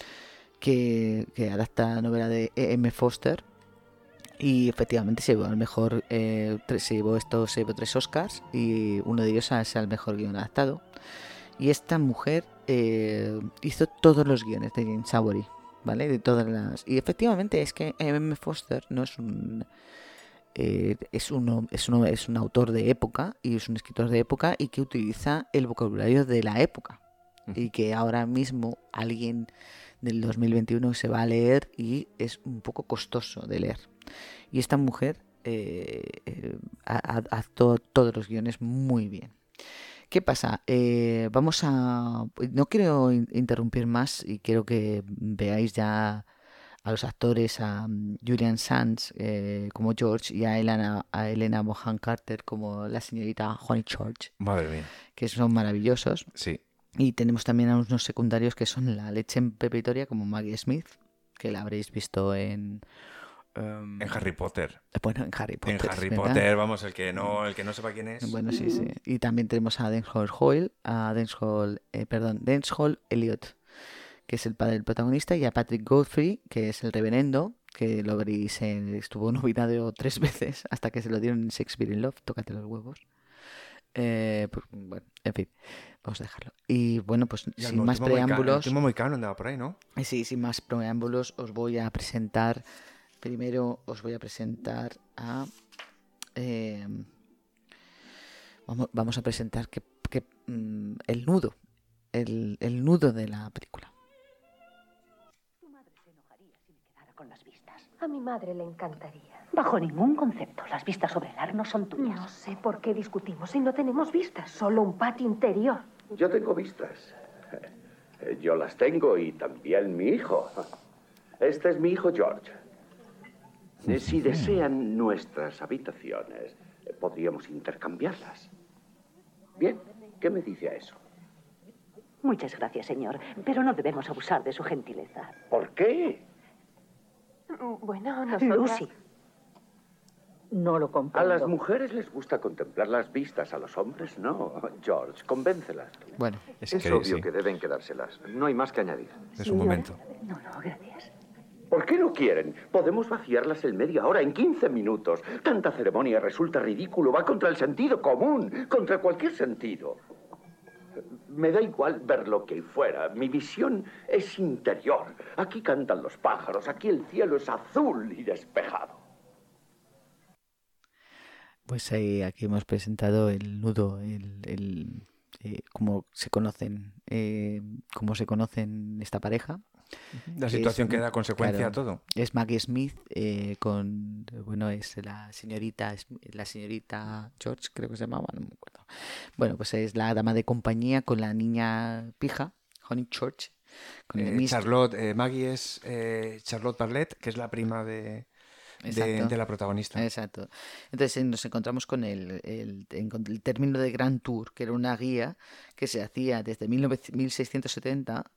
que adapta la novela de E.M. Foster. Y efectivamente se llevó el mejor, se llevó 3 Oscars, y uno de ellos es el mejor guion adaptado. Y esta mujer hizo todos los guiones de James Ivory, ¿vale? De todas las. Y efectivamente es que M. Foster no es es un autor de época, y es un escritor de época, y que utiliza el vocabulario de la época. Y que ahora mismo alguien del 2021 se va a leer y es un poco costoso de leer. Y esta mujer adaptó todos los guiones muy bien. ¿Qué pasa? No quiero interrumpir más, y quiero que veáis ya a los actores, a Julian Sands como George, y a Helena Bonham Carter como la señorita Honeychurch, Madre mía. que son maravillosos. Sí. Y tenemos también a unos secundarios que son la leche en pepitoria, como Maggie Smith, que la habréis visto en Harry Potter. Bueno, en Harry Potter. En Harry ¿verdad? Potter, vamos, el que no sepa quién es. Bueno, sí, sí. Y también tenemos a Dennis Hall Elliot, que es el padre del protagonista, y a Patrick Godfrey, que es el reverendo, que lo veréis estuvo nominado 3 veces hasta que se lo dieron en Shakespeare in Love. Tócate los huevos. Bueno, en fin, vamos a dejarlo. Y bueno, pues Y el sin más último preámbulos. El último Moicano andaba por ahí, ¿no? Sí, sin más preámbulos, os voy a presentar. Primero os voy a presentar a. Vamos a presentar el nudo. El nudo de la película. Tu madre se enojaría si me quedara con las vistas. A mi madre le encantaría. Bajo ningún concepto. Las vistas sobre el ar no son tuyas. No sé por qué discutimos si no tenemos vistas, solo un patio interior. Yo tengo vistas. Yo las tengo, y también mi hijo. Este es mi hijo George. Si desean nuestras habitaciones, podríamos intercambiarlas. Bien, ¿qué me dice a eso? Muchas gracias, señor. Pero no debemos abusar de su gentileza. ¿Por qué? Bueno, nosotras... Lucy. No lo A comprendo. las mujeres les gusta contemplar las vistas, a los hombres no. George, convéncelas. Bueno, Es obvio sí, que deben quedárselas. No hay más que añadir. es un momento. No, gracias. ¿Por qué no quieren? Podemos vaciarlas en media hora, en 15 minutos. Tanta ceremonia resulta ridículo. Va contra el sentido común, contra cualquier sentido. Me da igual ver lo que hay fuera. Mi visión es interior. Aquí cantan los pájaros, aquí el cielo es azul y despejado. pues aquí hemos presentado el nudo, cómo se conocen esta pareja. La situación que es- da consecuencia claro, a todo. Es Maggie Smith es la señorita George, creo que se llamaba, no me acuerdo. Bueno, pues es la dama de compañía con la niña pija, Honeychurch, con el Maggie es Charlotte Bartlett, que es la prima de Exacto. la protagonista. Exacto. Entonces nos encontramos con con el término de Grand Tour, que era una guía que se hacía desde 1670.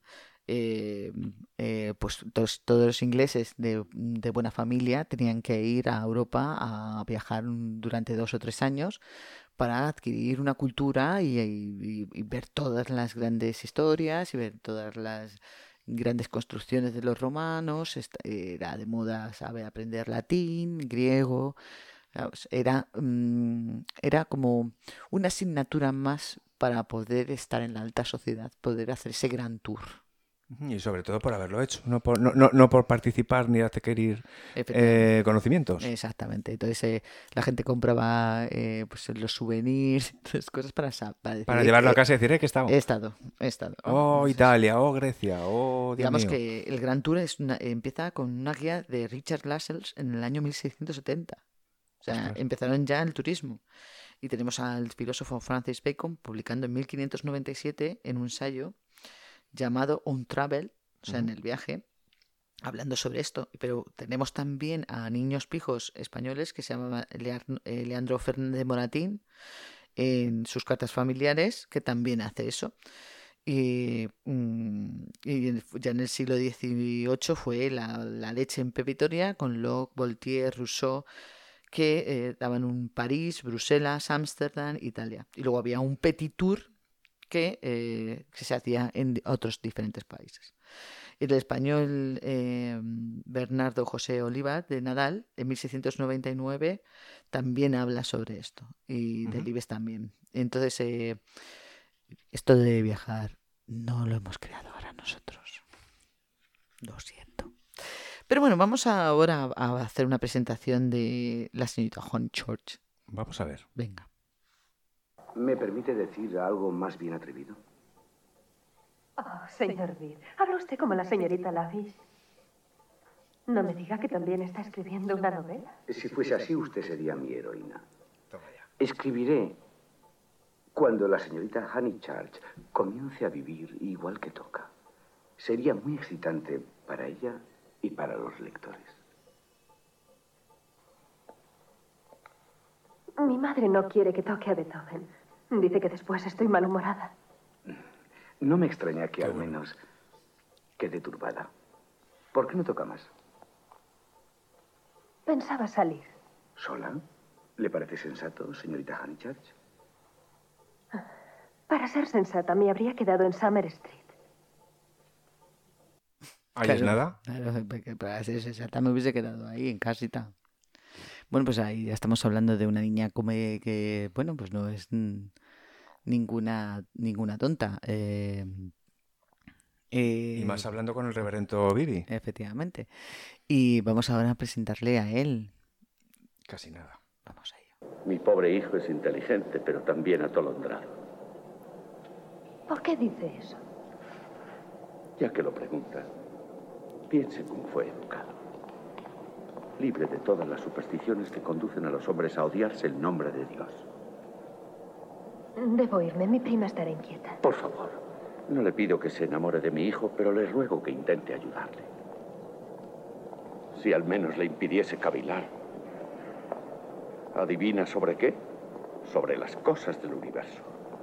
Pues todos los ingleses de buena familia tenían que ir a Europa a viajar durante 2 o 3 años para adquirir una cultura y ver todas las grandes historias y ver todas las grandes construcciones de los romanos. Era de moda, sabe, aprender latín, griego. ¿Sabes? Era como una asignatura más para poder estar en la alta sociedad, poder hacer ese gran tour. Y sobre todo por haberlo hecho, no por participar ni adquirir conocimientos. Exactamente. Entonces la gente compraba pues los souvenirs, las cosas para decir Para llevarlo a casa y decir que he estado. He estado. Oh, Italia, oh, Grecia, oh, Dios Digamos mío. que el Grand Tour empieza con una guía de Richard Lascelles en el año 1670. O sea, Ostras. empezaron ya el turismo. Y tenemos al filósofo Francis Bacon publicando en 1597 en un ensayo llamado On Travel, o sea, en el viaje, hablando sobre esto. Pero tenemos también a niños pijos españoles que se llama Leandro Fernández de Moratín en sus cartas familiares, que también hace eso. Y ya en el siglo XVIII fue la leche en pepitoria con Locke, Voltaire, Rousseau, que daban un París, Bruselas, Ámsterdam, Italia. Y luego había un petit tour que se hacía en otros diferentes países. El español Bernardo José Oliva de Nadal, en 1699, también habla sobre esto. Y Delibes también. Entonces, esto de viajar no lo hemos creado ahora nosotros. Lo siento. Pero bueno, vamos ahora a hacer una presentación de la señorita Honeychurch. Vamos a ver. Venga. ¿Me permite decir algo más bien atrevido? Oh, señor Reed, habla usted como la señorita Lavish. No me diga que también está escribiendo una novela. Si fuese así, usted sería mi heroína. Escribiré cuando la señorita Honeychurch comience a vivir igual que toca. Sería muy excitante para ella y para los lectores. Mi madre no quiere que toque a Beethoven. Dice que después estoy malhumorada. No me extraña que al menos quede turbada. ¿Por qué no toca más? Pensaba salir. ¿Sola? ¿Le parece sensato, señorita Honeychurch? Para ser sensata, me habría quedado en Summer Street. ¿Ahí es nada? Claro, porque para ser sensata me hubiese quedado ahí, en casita. Bueno, pues ahí ya estamos hablando de una niña que bueno, pues no es ninguna tonta. Y más hablando con el reverendo Bibi. Efectivamente. Y vamos ahora a presentarle a él. Casi nada. Vamos a ello. Mi pobre hijo es inteligente, pero también atolondrado. ¿Por qué dice eso? Ya que lo pregunta, piense cómo fue educado. Libre de todas las supersticiones que conducen a los hombres a odiarse el nombre de Dios. Debo irme, mi prima estará inquieta. Por favor, no le pido que se enamore de mi hijo, pero le ruego que intente ayudarle. Si al menos le impidiese cavilar. ¿Adivina sobre qué? Sobre las cosas del universo.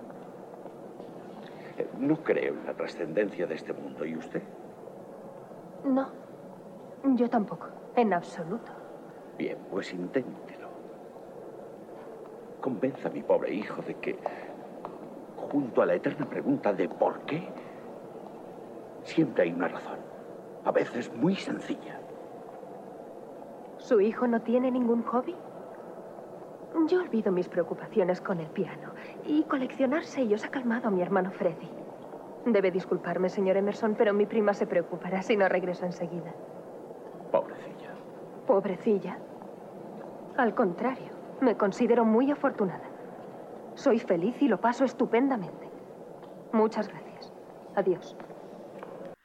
No creo en la trascendencia de este mundo, ¿y usted? No, yo tampoco, en absoluto. Bien, pues inténtelo. Convenza a mi pobre hijo de que, junto a la eterna pregunta de ¿por qué?, siempre hay una razón, a veces muy sencilla. ¿Su hijo no tiene ningún hobby? Yo olvido mis preocupaciones con el piano y coleccionar sellos ha calmado a mi hermano Freddy. Debe disculparme, señor Emerson, pero mi prima se preocupará si no regreso enseguida. Pobrecilla. ¿Pobrecilla? Al contrario, me considero muy afortunada. Soy feliz y lo paso estupendamente. Muchas gracias. Adiós.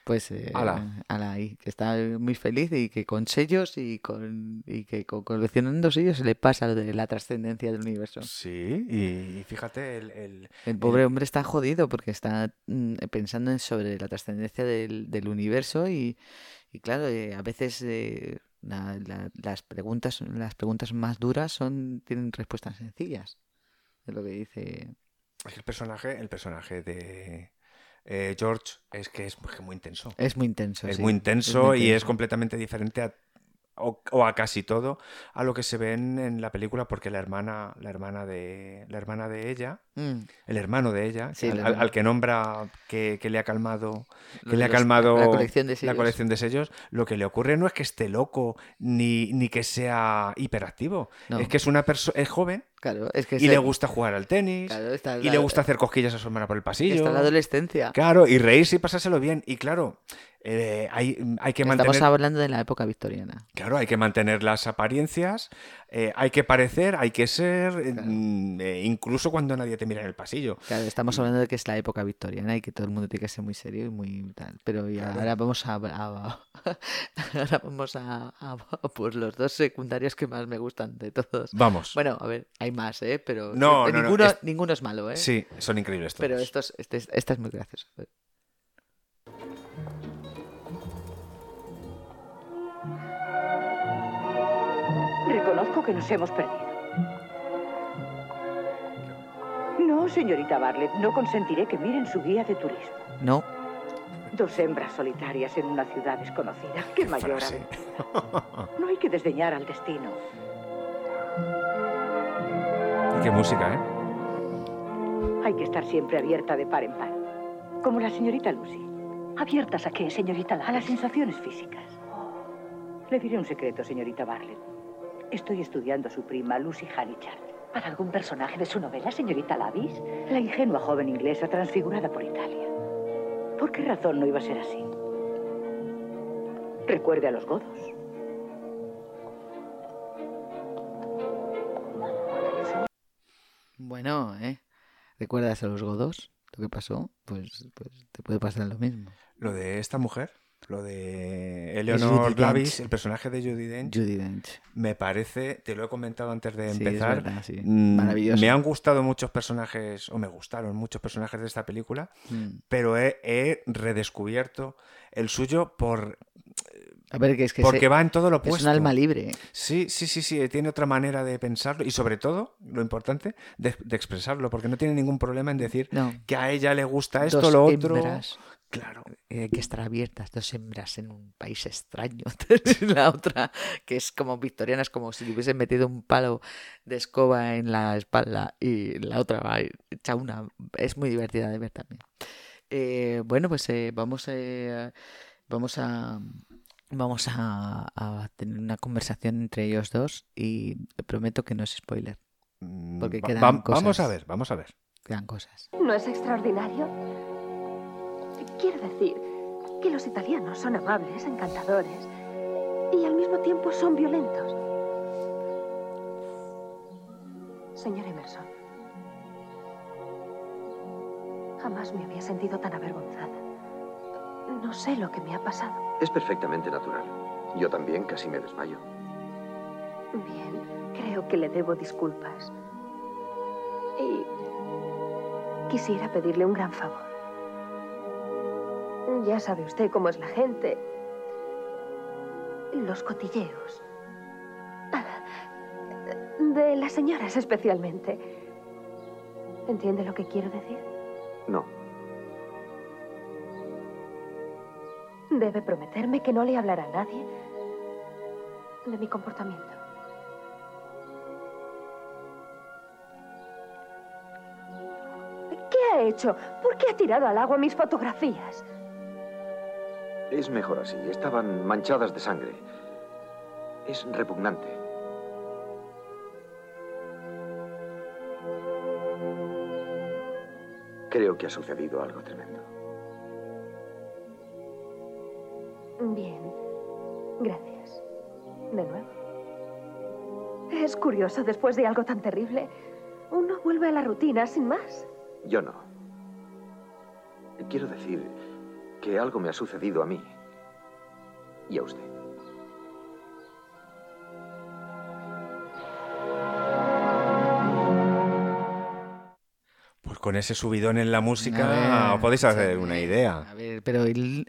Pues ala ahí, que está muy feliz y que con sellos y que coleccionando sellos se le pasa lo de la trascendencia del universo. Sí, y fíjate, El pobre hombre está jodido porque está pensando sobre la trascendencia del universo y claro, a veces las preguntas más duras tienen respuestas sencillas. Es lo que dice. Es que el personaje de George es muy intenso. Es muy intenso, Es sí. muy Es intenso muy y es intenso. completamente diferente o a casi todo a lo que se ve en la película, porque el hermano de ella, el hermano de ella, Sí, al que nombra que le ha calmado, la colección de la sellos. colección de sellos, lo que le ocurre no es que esté loco ni que sea hiperactivo, No. es que es joven. Claro, es que Y le gusta jugar al tenis, claro, y le gusta hacer cosquillas a su hermana por el pasillo. está en la adolescencia. Claro, y reírse y pasárselo bien. Y claro, hay que Estamos mantener... hablando de la época victoriana. Claro, hay que mantener las apariencias, hay que parecer, hay que ser, incluso cuando nadie te mira en el pasillo. Claro, estamos hablando de que es la época victoriana y que todo el mundo tiene que ser muy serio y muy tal. Pero Claro. ahora vamos ahora vamos a por los dos secundarios que más me gustan de todos. Vamos. Bueno, a ver, hay más, pero No, ninguno es malo, ¿eh? Sí, son increíbles todos. Pero esta es muy graciosa. Reconozco que nos hemos perdido. No, señorita Bartlett, no consentiré que miren su guía de turismo. No, Dos hembras solitarias en una ciudad desconocida. ¡Qué mayor frase. aventura! No hay que desdeñar al destino. Qué música, ¿eh? Hay que estar siempre abierta de par en par. Como la señorita Lucy. ¿Abiertas a qué, señorita A las Lavis? sensaciones físicas. Le diré un secreto, señorita Bartlett. Estoy estudiando a su prima, Lucy Honeychurch. ¿Para algún personaje de su novela, señorita Lavis? La ingenua joven inglesa transfigurada por Italia. ¿Por qué razón no iba a ser así? Recuerde a los godos. bueno, ¿recuerdas a los godos? Lo que pasó, pues te puede pasar lo mismo. Lo de esta mujer, lo de Judi Eleanor Dench. Lavis, el personaje de Judi Dench, Judi Dench. me parece, te lo he comentado antes de Sí, empezar, es verdad, sí. Maravilloso. me han gustado muchos personajes, o me gustaron muchos personajes de esta película, pero he redescubierto el suyo A ver, que es que porque va en todo lo opuesto. es un alma libre. Sí, tiene otra manera de pensarlo y sobre todo, lo importante, de expresarlo, porque no tiene ningún problema en decir No. que a ella le gusta esto, Dos lo otro. hembras. Claro. Hay que estar abiertas, dos hembras en un país extraño. La otra, que es como victoriana, es como si le hubiesen metido un palo de escoba en la espalda y la otra va hecha una. Es muy divertida de ver también. Bueno, pues vamos a tener una conversación entre ellos dos y prometo que no es spoiler, porque quedan cosas. Vamos a ver. Quedan cosas. ¿No es extraordinario? Quiero decir que los italianos son amables, encantadores y al mismo tiempo son violentos. Señor Emerson, jamás me había sentido tan avergonzada. No sé lo que me ha pasado. Es perfectamente natural. Yo también casi me desmayo. Bien, creo que le debo disculpas. Y quisiera pedirle un gran favor. Ya sabe usted cómo es la gente. Los cotilleos. De las señoras especialmente. ¿Entiende lo que quiero decir? No. Debe prometerme que no le hablará a nadie de mi comportamiento. ¿Qué ha hecho? ¿Por qué ha tirado al agua mis fotografías? Es mejor así. Estaban manchadas de sangre. Es repugnante. Creo que ha sucedido algo tremendo. Bien. Gracias. De nuevo. Es curioso, después de algo tan terrible, uno vuelve a la rutina sin más. Yo no. Quiero decir que algo me ha sucedido a mí y a usted. Pues con ese subidón en la música A ver, os podéis hacer sí, una idea. A ver, pero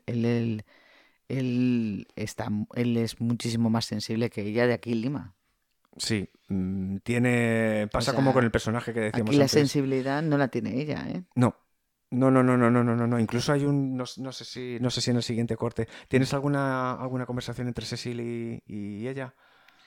él es muchísimo más sensible que ella de aquí en Lima. Sí, pasa O como sea, con el personaje que decíamos aquí la antes. sensibilidad no la tiene ella, ¿eh? No. No. Incluso hay no sé si en el siguiente corte. ¿Tienes alguna conversación entre Cecil y ella?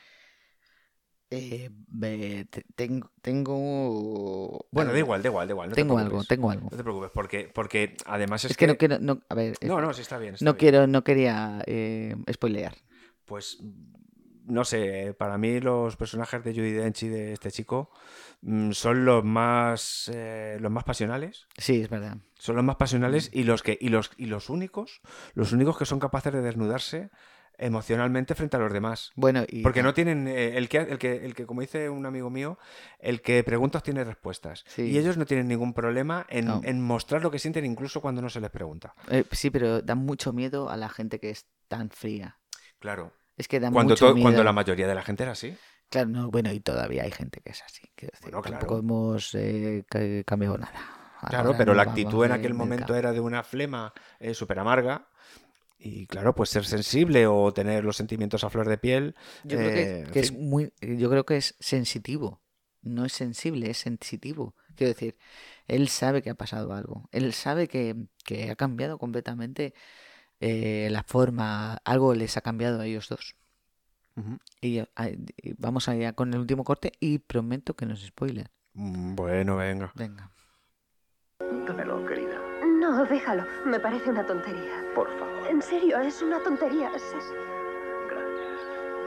Tengo Bueno, da algo. igual, no te Tengo algo, preocupes. tengo algo. No te preocupes, porque además es Es que no que... quiero, no, a ver, No, sí está bien, está no bien. no quería spoilear. Pues no sé, para mí los personajes de Judi Dench y de este chico son los más pasionales. Sí, es verdad. Son los más pasionales y los únicos que son capaces de desnudarse emocionalmente frente a los demás. Bueno, y Porque no tienen el que, como dice un amigo mío, el que pregunta obtiene respuestas. Sí. Y ellos no tienen ningún problema No. en mostrar lo que sienten incluso cuando no se les pregunta. Sí, pero da mucho miedo a la gente que es tan fría. Claro. Es que da Cuando mucho miedo. cuando la mayoría de la gente era así. Claro, no, bueno, y todavía hay gente que es así. Quiero decir, Bueno, claro. tampoco hemos cambiado nada. Claro, Ahora pero nos la vamos actitud en de aquel momento mercado. era de una flema súper amarga. Y claro, pues ser sensible o tener los sentimientos a flor de piel. Yo creo que en es fin. yo creo que es sensitivo. No es sensible, es sensitivo. Quiero decir, él sabe que ha pasado algo. Él sabe que ha cambiado completamente la forma. Algo les ha cambiado a ellos dos. Ujú. Y vamos allá con el último corte y prometo que no es spoiler. Bueno, venga. Venga. Dámelo, querida. No, déjalo. Me parece una tontería. Por favor. En serio, es una tontería. Sí. Gracias.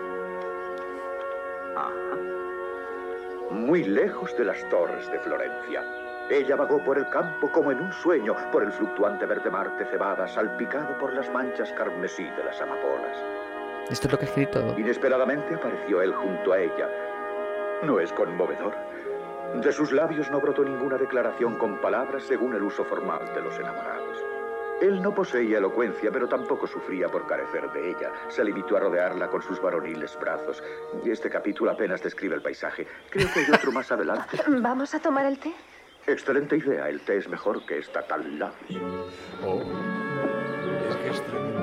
Ajá. Muy lejos de las torres de Florencia. Ella vagó por el campo como en un sueño, por el fluctuante verde mar de cebada, salpicado por las manchas carmesí de las amapolas. Esto es lo que he escrito. Inesperadamente apareció él junto a ella. ¿No es conmovedor? De sus labios no brotó ninguna declaración con palabras según el uso formal de los enamorados. Él no poseía elocuencia, pero tampoco sufría por carecer de ella. Se limitó a rodearla con sus varoniles brazos. Y este capítulo apenas describe el paisaje. Creo que hay otro más adelante. ¿Vamos a tomar el té? Excelente idea. El té es mejor que esta tal labis. Oh. Es que es tremendo.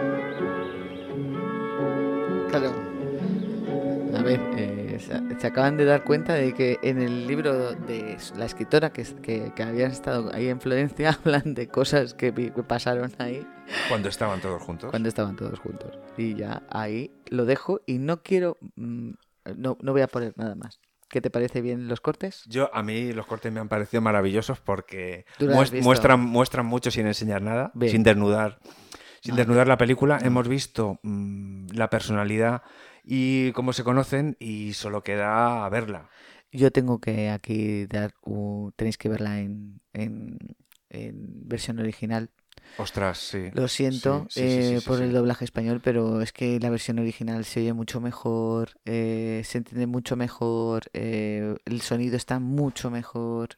Claro. A ver, se acaban de dar cuenta de que en el libro de la escritora que habían estado ahí en Florencia hablan de cosas que pasaron ahí Cuando estaban todos juntos. cuando estaban todos juntos. Y ya ahí lo dejo y no quiero, no voy a poner nada más. ¿Qué te parece bien los cortes? A mí los cortes me han parecido maravillosos porque Tú lo has visto. muestran mucho sin enseñar nada, Bien. sin desnudar. Sin desnudar la película, No. hemos visto la personalidad y cómo se conocen y solo queda verla. Yo tengo que aquí tenéis que verla en versión original. Ostras, sí. Lo siento Sí, por el sí. doblaje español, pero es que la versión original se oye mucho mejor, se entiende mucho mejor, el sonido está mucho mejor.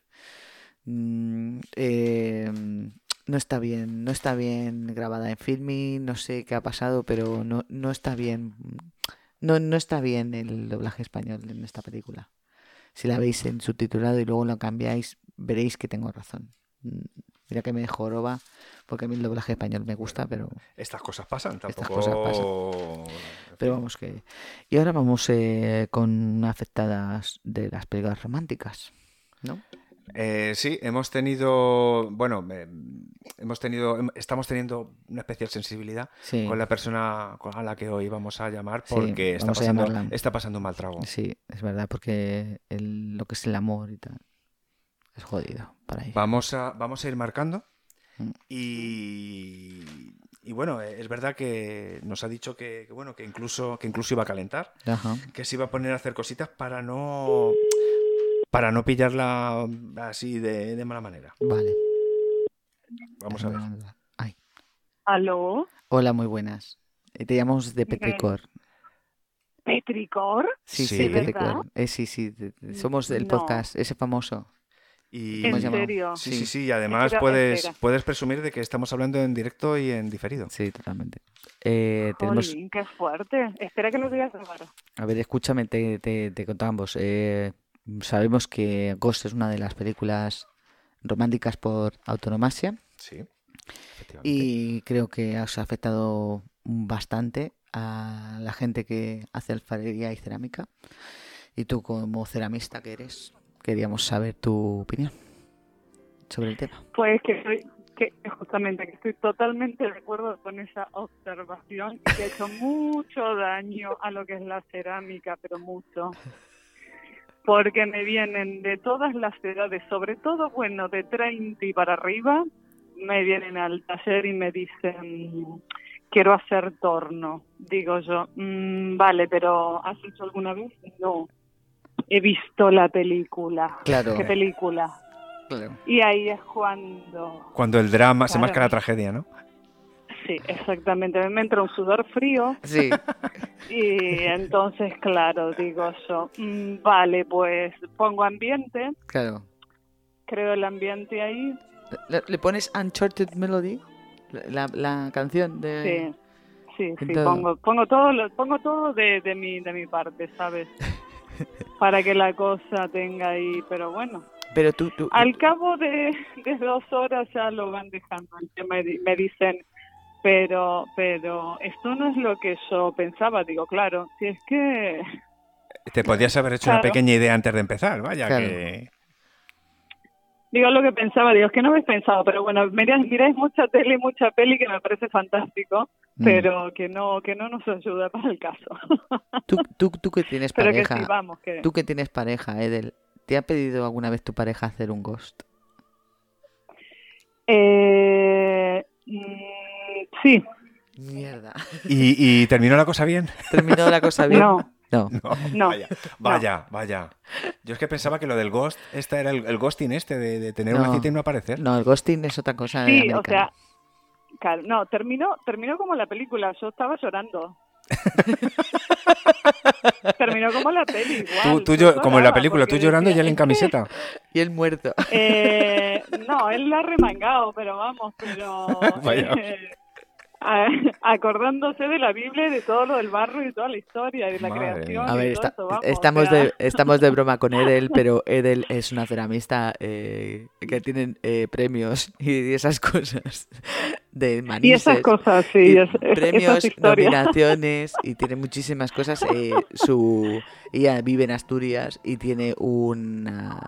No está bien grabada en Filmin, no sé qué ha pasado, pero no está bien. No está bien el doblaje español en esta película. Si la veis en subtitulado y luego lo cambiáis, veréis que tengo razón. Mira que me joroba, porque a mí el doblaje español me gusta, pero Estas cosas pasan, estas tampoco... cosas pasan. Pero vamos que... Y ahora vamos con afectadas de las películas románticas, ¿no? Sí, estamos teniendo una especial sensibilidad Sí. con la persona a la que hoy vamos a llamar Sí, porque vamos a llamarla. está pasando un mal trago. Sí, es verdad, porque lo que es el amor y tal es jodido para ella. Vamos a ir marcando Mm. y bueno, es verdad que nos ha dicho que incluso iba a calentar, Ajá. que se iba a poner a hacer cositas para no pillarla así de mala manera. Vale. Vamos a ver. Ay. ¿Aló? Hola, muy buenas. Te llamamos de Petricor. ¿Petricor? Sí, Sí. sí, ¿De Petricor. verdad? Sí. Somos del No. podcast, ese famoso. Y ¿En serio? Sí, y además puedes presumir de que estamos hablando en directo y en diferido. Sí, totalmente. Jolín, qué fuerte. Espera que lo digas ahora. A ver, escúchame, te contamos. Sabemos que Ghost es una de las películas románticas por autonomasia. Sí, efectivamente. Y creo que os ha afectado bastante a la gente que hace alfarería y cerámica. Y tú, como ceramista que eres, queríamos saber tu opinión sobre el tema. Pues que justamente que estoy totalmente de acuerdo con esa observación, que ha hecho mucho daño a lo que es la cerámica, pero mucho. Porque me vienen de todas las edades, sobre todo, bueno, de 30 y para arriba, me vienen al taller y me dicen, quiero hacer torno. Digo yo, vale, pero ¿has hecho alguna vez? No. He visto la película. Claro. ¿Qué película? Claro. Y ahí es cuando... Cuando el drama se Claro. masca la tragedia, ¿no? Sí, exactamente. Me entra un sudor frío. Sí. Y entonces, claro, digo yo, vale, pues pongo ambiente. Claro. Creo el ambiente ahí. ¿Le pones Uncharted Melody? La canción de... Sí, Entonces... pongo todo de mi parte, ¿sabes? Para que la cosa tenga ahí, pero bueno. Pero tú... Al cabo de 2 horas ya lo van dejando. Me dicen, pero esto no es lo que yo pensaba. Digo, claro, si es que... Te podías haber hecho una pequeña idea antes de empezar, vaya, claro. que... Digo lo que pensaba, digo, es que no habéis pensado, pero bueno, miráis mucha tele y mucha peli que me parece fantástico, pero que no nos ayuda para el caso. Tú que tienes pero pareja, que sí, vamos, que... tú que tienes pareja, Edel, ¿te ha pedido alguna vez tu pareja hacer un ghost? Sí. Mierda. ¿Y terminó la cosa bien? ¿Terminó la cosa bien? No. Vaya. Yo es que pensaba que lo del ghost, era el ghosting de tener No. una cita y no aparecer. No, el ghosting es otra cosa. Sí, americana. o sea, claro, no, terminó como la película, yo estaba llorando. Terminó como la peli, igual. Como en la película, tú llorando y él en camiseta. Y él muerto. No, él la ha remangado, pero vamos, Vaya. Acordándose de la Biblia y de todo lo del barro y toda la historia y de la Madre creación. A ver, y todo eso, vamos, estamos, o sea... estamos de broma con Edel, pero Edel es una ceramista que tienen premios y esas cosas de manises. Y esas cosas, sí. Premios, esas historias. nominaciones y tiene muchísimas cosas. Ella vive en Asturias y tiene un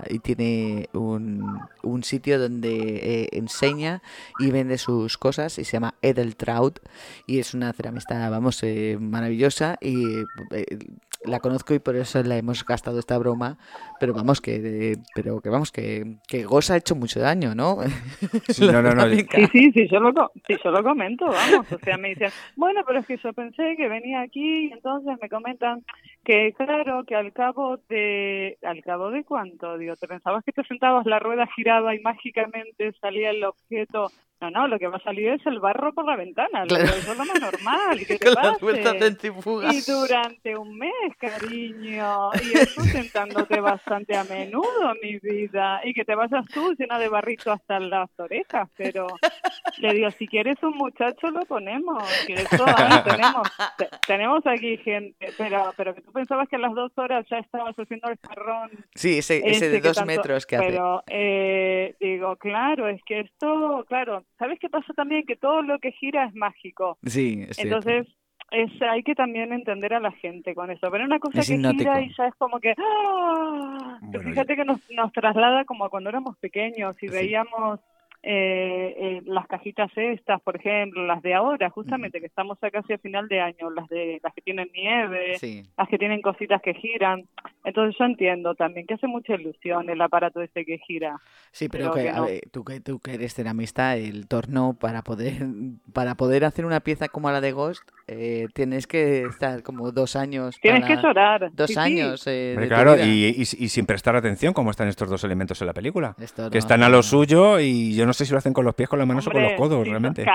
sitio donde enseña y vende sus cosas y se llama Edeltraud y es una ceramista, vamos, maravillosa y la conozco y por eso la hemos gastado esta broma, pero vamos que Ghost ha hecho mucho daño, ¿no? Sí, no. Sí, yo lo comento, vamos, o sea, me dicen, bueno, pero es que yo pensé que venía aquí y entonces me comentan que claro, que al cabo de ¿cuánto? Digo, ¿te pensabas que te sentabas, la rueda giraba y mágicamente salía el objeto? No, lo que va a salir es el barro por la ventana, Claro. eso es lo más normal, que te Con las pase. vueltas centrífugas. Y durante un mes, cariño, y eso sentándote bastante a menudo, mi vida, y que te vayas tú llena de barrito hasta las orejas, pero le digo, si quieres un muchacho lo ponemos, que eso tenemos aquí gente, pero que tú pensabas que a las 2 horas ya estabas haciendo el jarrón. Sí, ese de 2 tanto, metros que hace. Pero digo, claro, es que esto, claro, ¿sabes qué pasa también? Que todo lo que gira es mágico. Sí, es cierto. Entonces, hay que también entender a la gente con eso. Pero una cosa Es que hipnótico. gira y ya es como que... ¡ah! Bueno, Fíjate que nos traslada como a cuando éramos pequeños y Sí. veíamos las cajitas estas, por ejemplo, las de ahora, justamente, que estamos a casi a final de año, las que tienen nieve, Sí. las que tienen cositas que giran. Entonces yo entiendo también que hace mucha ilusión el aparato este que gira. Sí, pero Pero que a no. ver, tú que eres ceramista, el torno para poder hacer una pieza como la de Ghost, tienes que estar como 2 años. Tienes que llorar. 2 Sí, sí. años. Hombre, De tu claro, vida. y sin prestar atención cómo están estos dos elementos en la película. Esto Que no, están a lo suyo y yo no sé si lo hacen con los pies, con las manos o con los Hombre, codos, sí, realmente. Claro,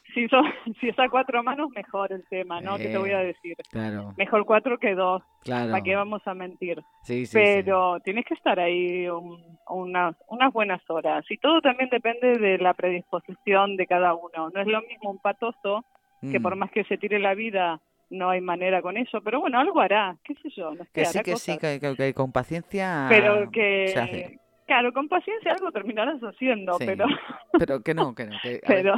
si es a 4 manos, mejor el tema, ¿no? ¿Qué te voy a decir? Claro. Mejor 4 que 2. Claro. ¿Para qué vamos a mentir? Sí, Pero tienes que estar ahí unas buenas horas. Y todo también depende de la predisposición de cada uno. No es lo mismo un patoso, que por más que se tire la vida, no hay manera con eso. Pero bueno, algo hará, qué sé yo. No sé, Que hará sí, cosas. que con paciencia Pero se hace. Claro, con paciencia algo terminarás haciendo, Sí. pero... Pero que no. Pero...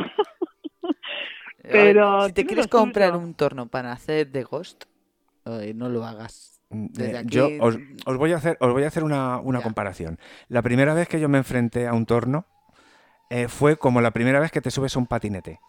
Pero si te tiene quieres lo comprar suyo. un torno para hacer de Ghost, no lo hagas. Desde aquí... Yo os voy a hacer una comparación. La primera vez que yo me enfrenté a un torno fue como la primera vez que te subes a un patinete.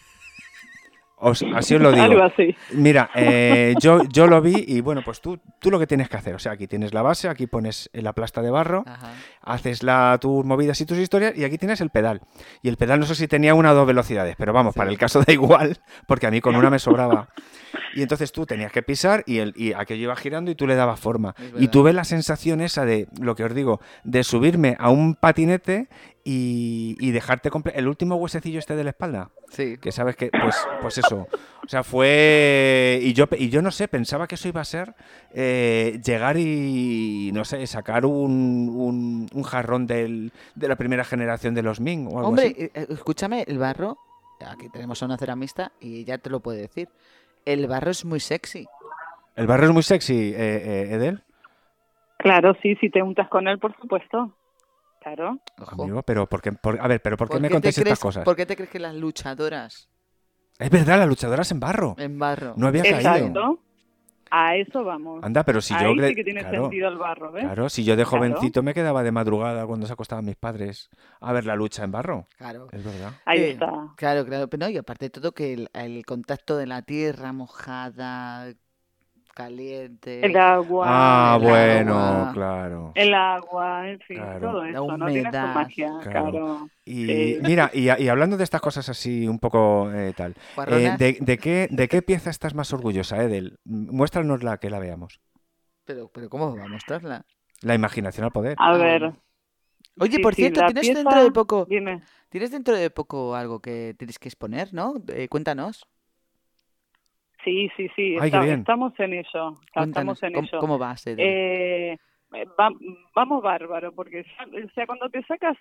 Así os lo digo. Algo así. Mira, yo lo vi y bueno, pues tú lo que tienes que hacer, o sea, aquí tienes la base, aquí pones la plasta de barro, haces tus movidas y tus historias y aquí tienes el pedal. Y el pedal no sé si tenía una o dos velocidades, pero vamos, para el caso da igual, porque a mí con una me sobraba. Y entonces tú tenías que pisar y aquello iba girando y tú le dabas forma. Y tuve la sensación esa de, lo que os digo, de subirme a un patinete y dejarte el último huesecillo este de la espalda. Sí. Que sabes que, pues eso. O sea, fue... Y yo no sé, pensaba que eso iba a ser llegar y, no sé, sacar un jarrón de la primera generación de los Ming o algo Hombre, así. escúchame, el barro, aquí tenemos a una ceramista y ella te lo puede decir. El barro es muy sexy. ¿El barro es muy sexy, Edel? Claro, sí, si te untas con él, por supuesto. Claro. Amigo, pero ¿por qué me contáis estas cosas? ¿Por qué te crees que las luchadoras? Es verdad, las luchadoras en barro. En barro. No había caído. Exacto. A eso vamos. Anda, pero si Ahí yo... sí que tiene sentido el barro, ¿ves? Claro, si yo de jovencito me quedaba de madrugada cuando se acostaban mis padres a ver la lucha en barro. Claro. Es verdad. Ahí está. Claro, pero no, y aparte de todo que el contacto de la tierra mojada, caliente... El agua. Ah, el bueno, agua, claro. El agua, en fin, Claro. todo La eso, no tiene su humedad. magia, claro. Y mira, y hablando de estas cosas así un poco tal, Guarronas. ¿de qué pieza estás más orgullosa, Edel? Muéstranosla que la veamos. Pero ¿cómo va a mostrarla? La imaginación al poder. A ver. Oye, Sí, por sí, cierto, la tienes pieza- dentro de poco... Dime. Tienes dentro de poco algo que tienes que exponer, ¿no? Cuéntanos. Sí, Ay, qué bien. estamos en ello. Cuéntanos, Estamos en ¿cómo, ello. cómo vas, Edel? Vamos bárbaro, porque o sea, cuando te sacas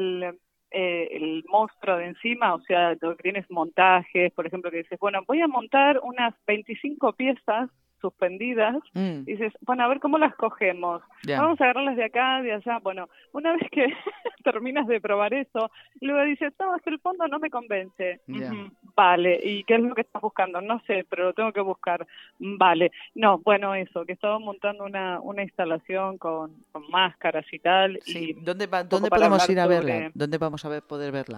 el monstruo de encima, o sea, lo que tienes montajes, por ejemplo, que dices, bueno, voy a montar unas 25 piezas suspendidas, y dices, bueno, a ver cómo las cogemos. Ya. Vamos a agarrarlas de acá, de allá. Bueno, una vez que terminas de probar eso, luego dices, no, es que el fondo no me convence. Ya. Vale, ¿y qué es lo que estás buscando? No sé, pero lo tengo que buscar. Vale, no, bueno, eso, que estaba montando una instalación con máscaras y tal. Sí. Y ¿Dónde para podemos hablar ir a verla? sobre- ¿Dónde vamos a poder verla?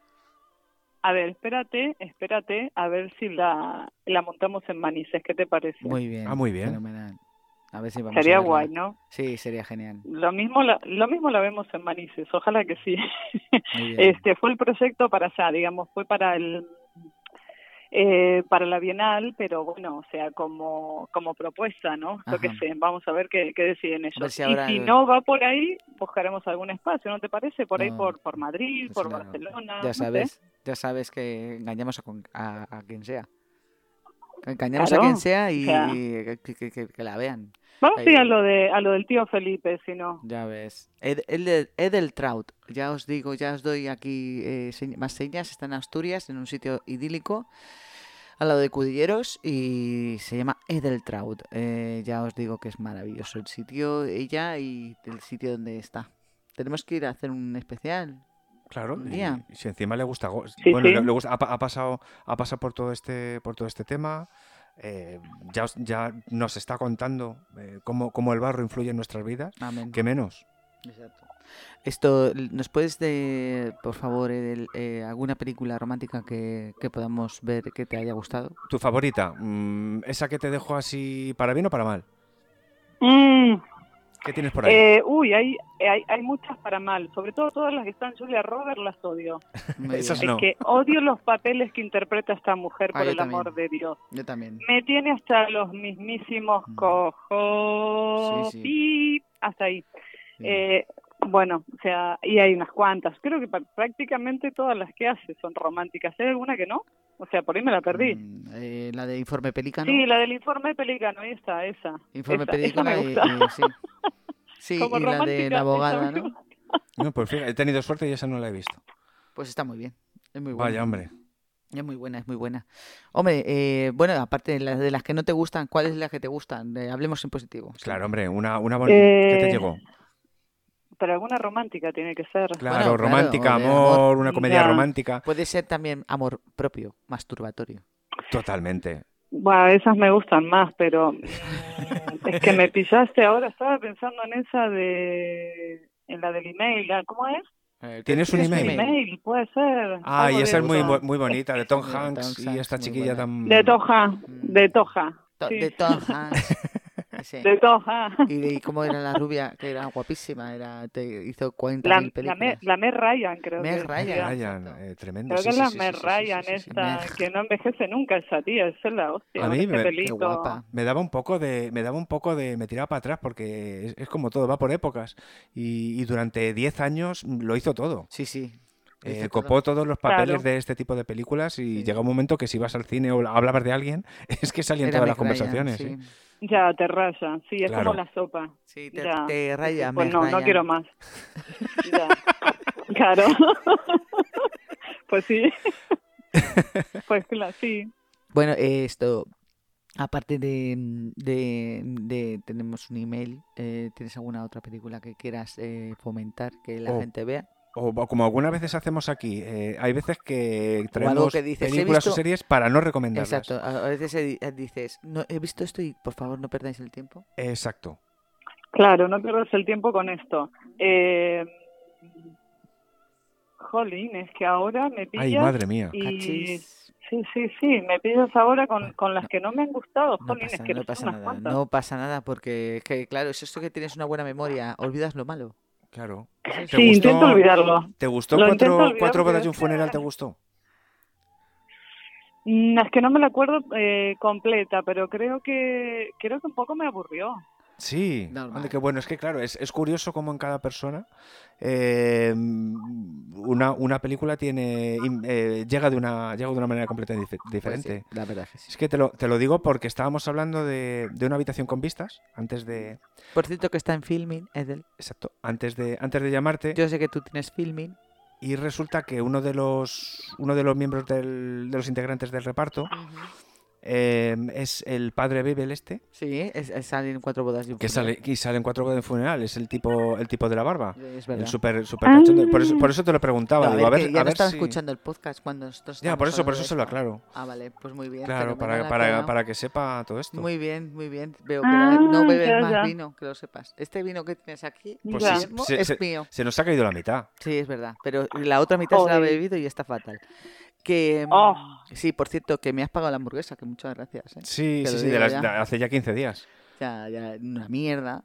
A ver, espérate, a ver si la montamos en Manises, ¿qué te parece? Muy bien. Ah, muy bien. Fenomenal. A ver si vamos Sería a verla. guay, ¿no? Sí, sería genial. Lo mismo la vemos en Manises, ojalá que sí. Muy bien. Fue el proyecto para allá, digamos, fue para la Bienal, pero bueno, o sea, como propuesta, ¿no? Yo qué Ajá. sé, vamos a ver qué deciden ellos. A ver si y ahora si no va por ahí, buscaremos algún espacio, ¿no te parece? Por ahí, No, por Madrid, pues por claro. Barcelona, Ya no sé. sabes que engañamos a quien sea. Engañamos Claro, a quien sea o y sea, que la vean. Vamos a Ahí. ir a lo del tío Felipe, si no. Ya ves. Edeltraud, ya os digo, ya os doy aquí más señas. Está en Asturias, en un sitio idílico, al lado de Cudilleros, y se llama Edeltraud. Ya os digo que es maravilloso el sitio, ella y el sitio donde está. Tenemos que ir a hacer un especial. Claro, Un día. y si encima le gusta, Sí, bueno, sí. le gusta, ha pasado por todo este tema, ya nos está contando cómo el barro influye en nuestras vidas. Amén. ¿Qué menos? Exacto. Esto, ¿nos puedes por favor, alguna película romántica que podamos ver que te haya gustado? ¿Tu favorita? ¿Esa que te dejo así para bien o para mal? ¿Qué tienes por ahí? Hay muchas para mal, sobre todo todas las que están Julia Roberts las odio. Esas Es no. que odio los papeles que interpreta esta mujer, por yo el amor de Dios. Yo también. Me tiene hasta los mismísimos cojos, Sí, sí. y hasta ahí. Bueno, o sea, y hay unas cuantas. Creo que prácticamente todas las que hace son románticas. ¿Hay alguna que no? O sea, por ahí me la perdí. La de Informe Pelícano. Sí, la del Informe Pelícano, ahí está, esa. Informe esa Pelícano me y gusta. sí. Sí, Como y la de romántica, la abogada, esa me ¿no? gusta. No, pues fíjate, he tenido suerte y esa no la he visto. Pues está muy bien. Es muy buena. Vaya, hombre. Es muy buena, es muy buena. Hombre, bueno, aparte de las que no te gustan, ¿cuáles son las que te gustan? Hablemos en positivo. Sí. Claro, hombre, una ¿qué te llegó? Pero alguna romántica tiene que ser. Claro, Bueno, romántica, o de amor, una comedia Ya. romántica. Puede ser también amor propio, masturbatorio. Totalmente. Bueno, esas me gustan más, pero es que me pillaste ahora. Estaba pensando en esa en la del email. ¿Cómo es? ¿Tienes un email? Email, puede ser. Ah, y Algo esa de es muy, eso. muy bonita, de Tom Sí, Hanks Tom y Hanks, esta muy chiquilla buena. tan... De Toja, de Toja. Sí. De Tom Hanks. Sí. De Toja. Y cómo era la rubia, que era guapísima, hizo 40.000 películas. La Meg Ryan, creo Meg que Ryan. era. Ryan, tremendo. Creo sí, que es sí, la sí, Meg sí, Ryan sí, sí, sí. esta, Meg. que no envejece nunca esa tía, esa es la hostia. A con mí ese qué pelito. guapa. me daba un poco de, me tiraba para atrás porque es como todo, va por épocas. Y durante 10 años lo hizo todo. Sí, sí. Copó todos los papeles Claro. de este tipo de películas y Sí. llega un momento que si vas al cine o hablabas de alguien, es que salían Era todas las Meg Ryan, conversaciones. sí. ¿eh? Ya, te raya. Sí, es Claro. como la sopa. Sí, Ya. te raya, Pues Meg no, Ryan. no quiero más. Ya. Claro. Pues sí. Pues claro, sí. Bueno, esto, aparte tenemos un email, ¿tienes alguna otra película que quieras fomentar que la Oh. gente vea? O como algunas veces hacemos aquí, hay veces que algo traemos que dices, he películas o visto- series para no recomendarlas. Exacto, a veces dices, no, he visto esto y por favor no perdáis el tiempo. Exacto. Claro, no pierdas el tiempo con esto. Jolín, es que ahora me pillas. Ay, madre mía. Y... Cachis. Sí, me pillas ahora con las que no me han gustado. No Jolín, pasa, es que no son pasa unas nada, cuantas. no pasa nada porque, que, claro, es esto que tienes una buena memoria, olvidas lo malo. Claro. Sí, intento olvidarlo. ¿Te gustó Lo intento olvidar, cuatro pero bodas y un es que- funeral? ¿Te gustó? Es que no me la acuerdo completa, pero creo que un poco me aburrió. Sí, Normal. ande, qué bueno. Es que claro, es curioso cómo en cada persona una película llega de una manera completamente Pues diferente. sí, la verdad que sí. Es que te lo digo porque estábamos hablando de una habitación con vistas antes de... Por cierto que está en Filmin, Edel. Exacto, antes de llamarte. Yo sé que tú tienes Filmin. Y resulta que uno de los miembros de los integrantes del reparto es el padre Bebel Sí, sale en 4 bodas y un que funeral. sale en 4 bodas de funeral, es el tipo de la barba. Es verdad. El súper cachondo. Por eso te lo preguntaba. No, Digo, que ya no ver estaba si... escuchando el podcast cuando nosotros Ya, estábamos por hablando eso de se lo esto. aclaro. Ah, vale, pues muy bien. Claro, fenomenal, aclarado. para que sepa todo esto. Muy bien, muy bien. Veo que Ah, no bebes ya, más ya. vino, que lo sepas. Este vino que tienes aquí Pues Ya. sí, mismo se- es se- mío. Se nos ha caído la mitad. Sí, es verdad. Pero la otra mitad se la ha Joder. bebido y está fatal. Que Oh. sí, por cierto, que me has pagado la hamburguesa, que muchas gracias. Sí, Te sí, lo sí, digo ya. de hace ya 15 días. Ya, una mierda.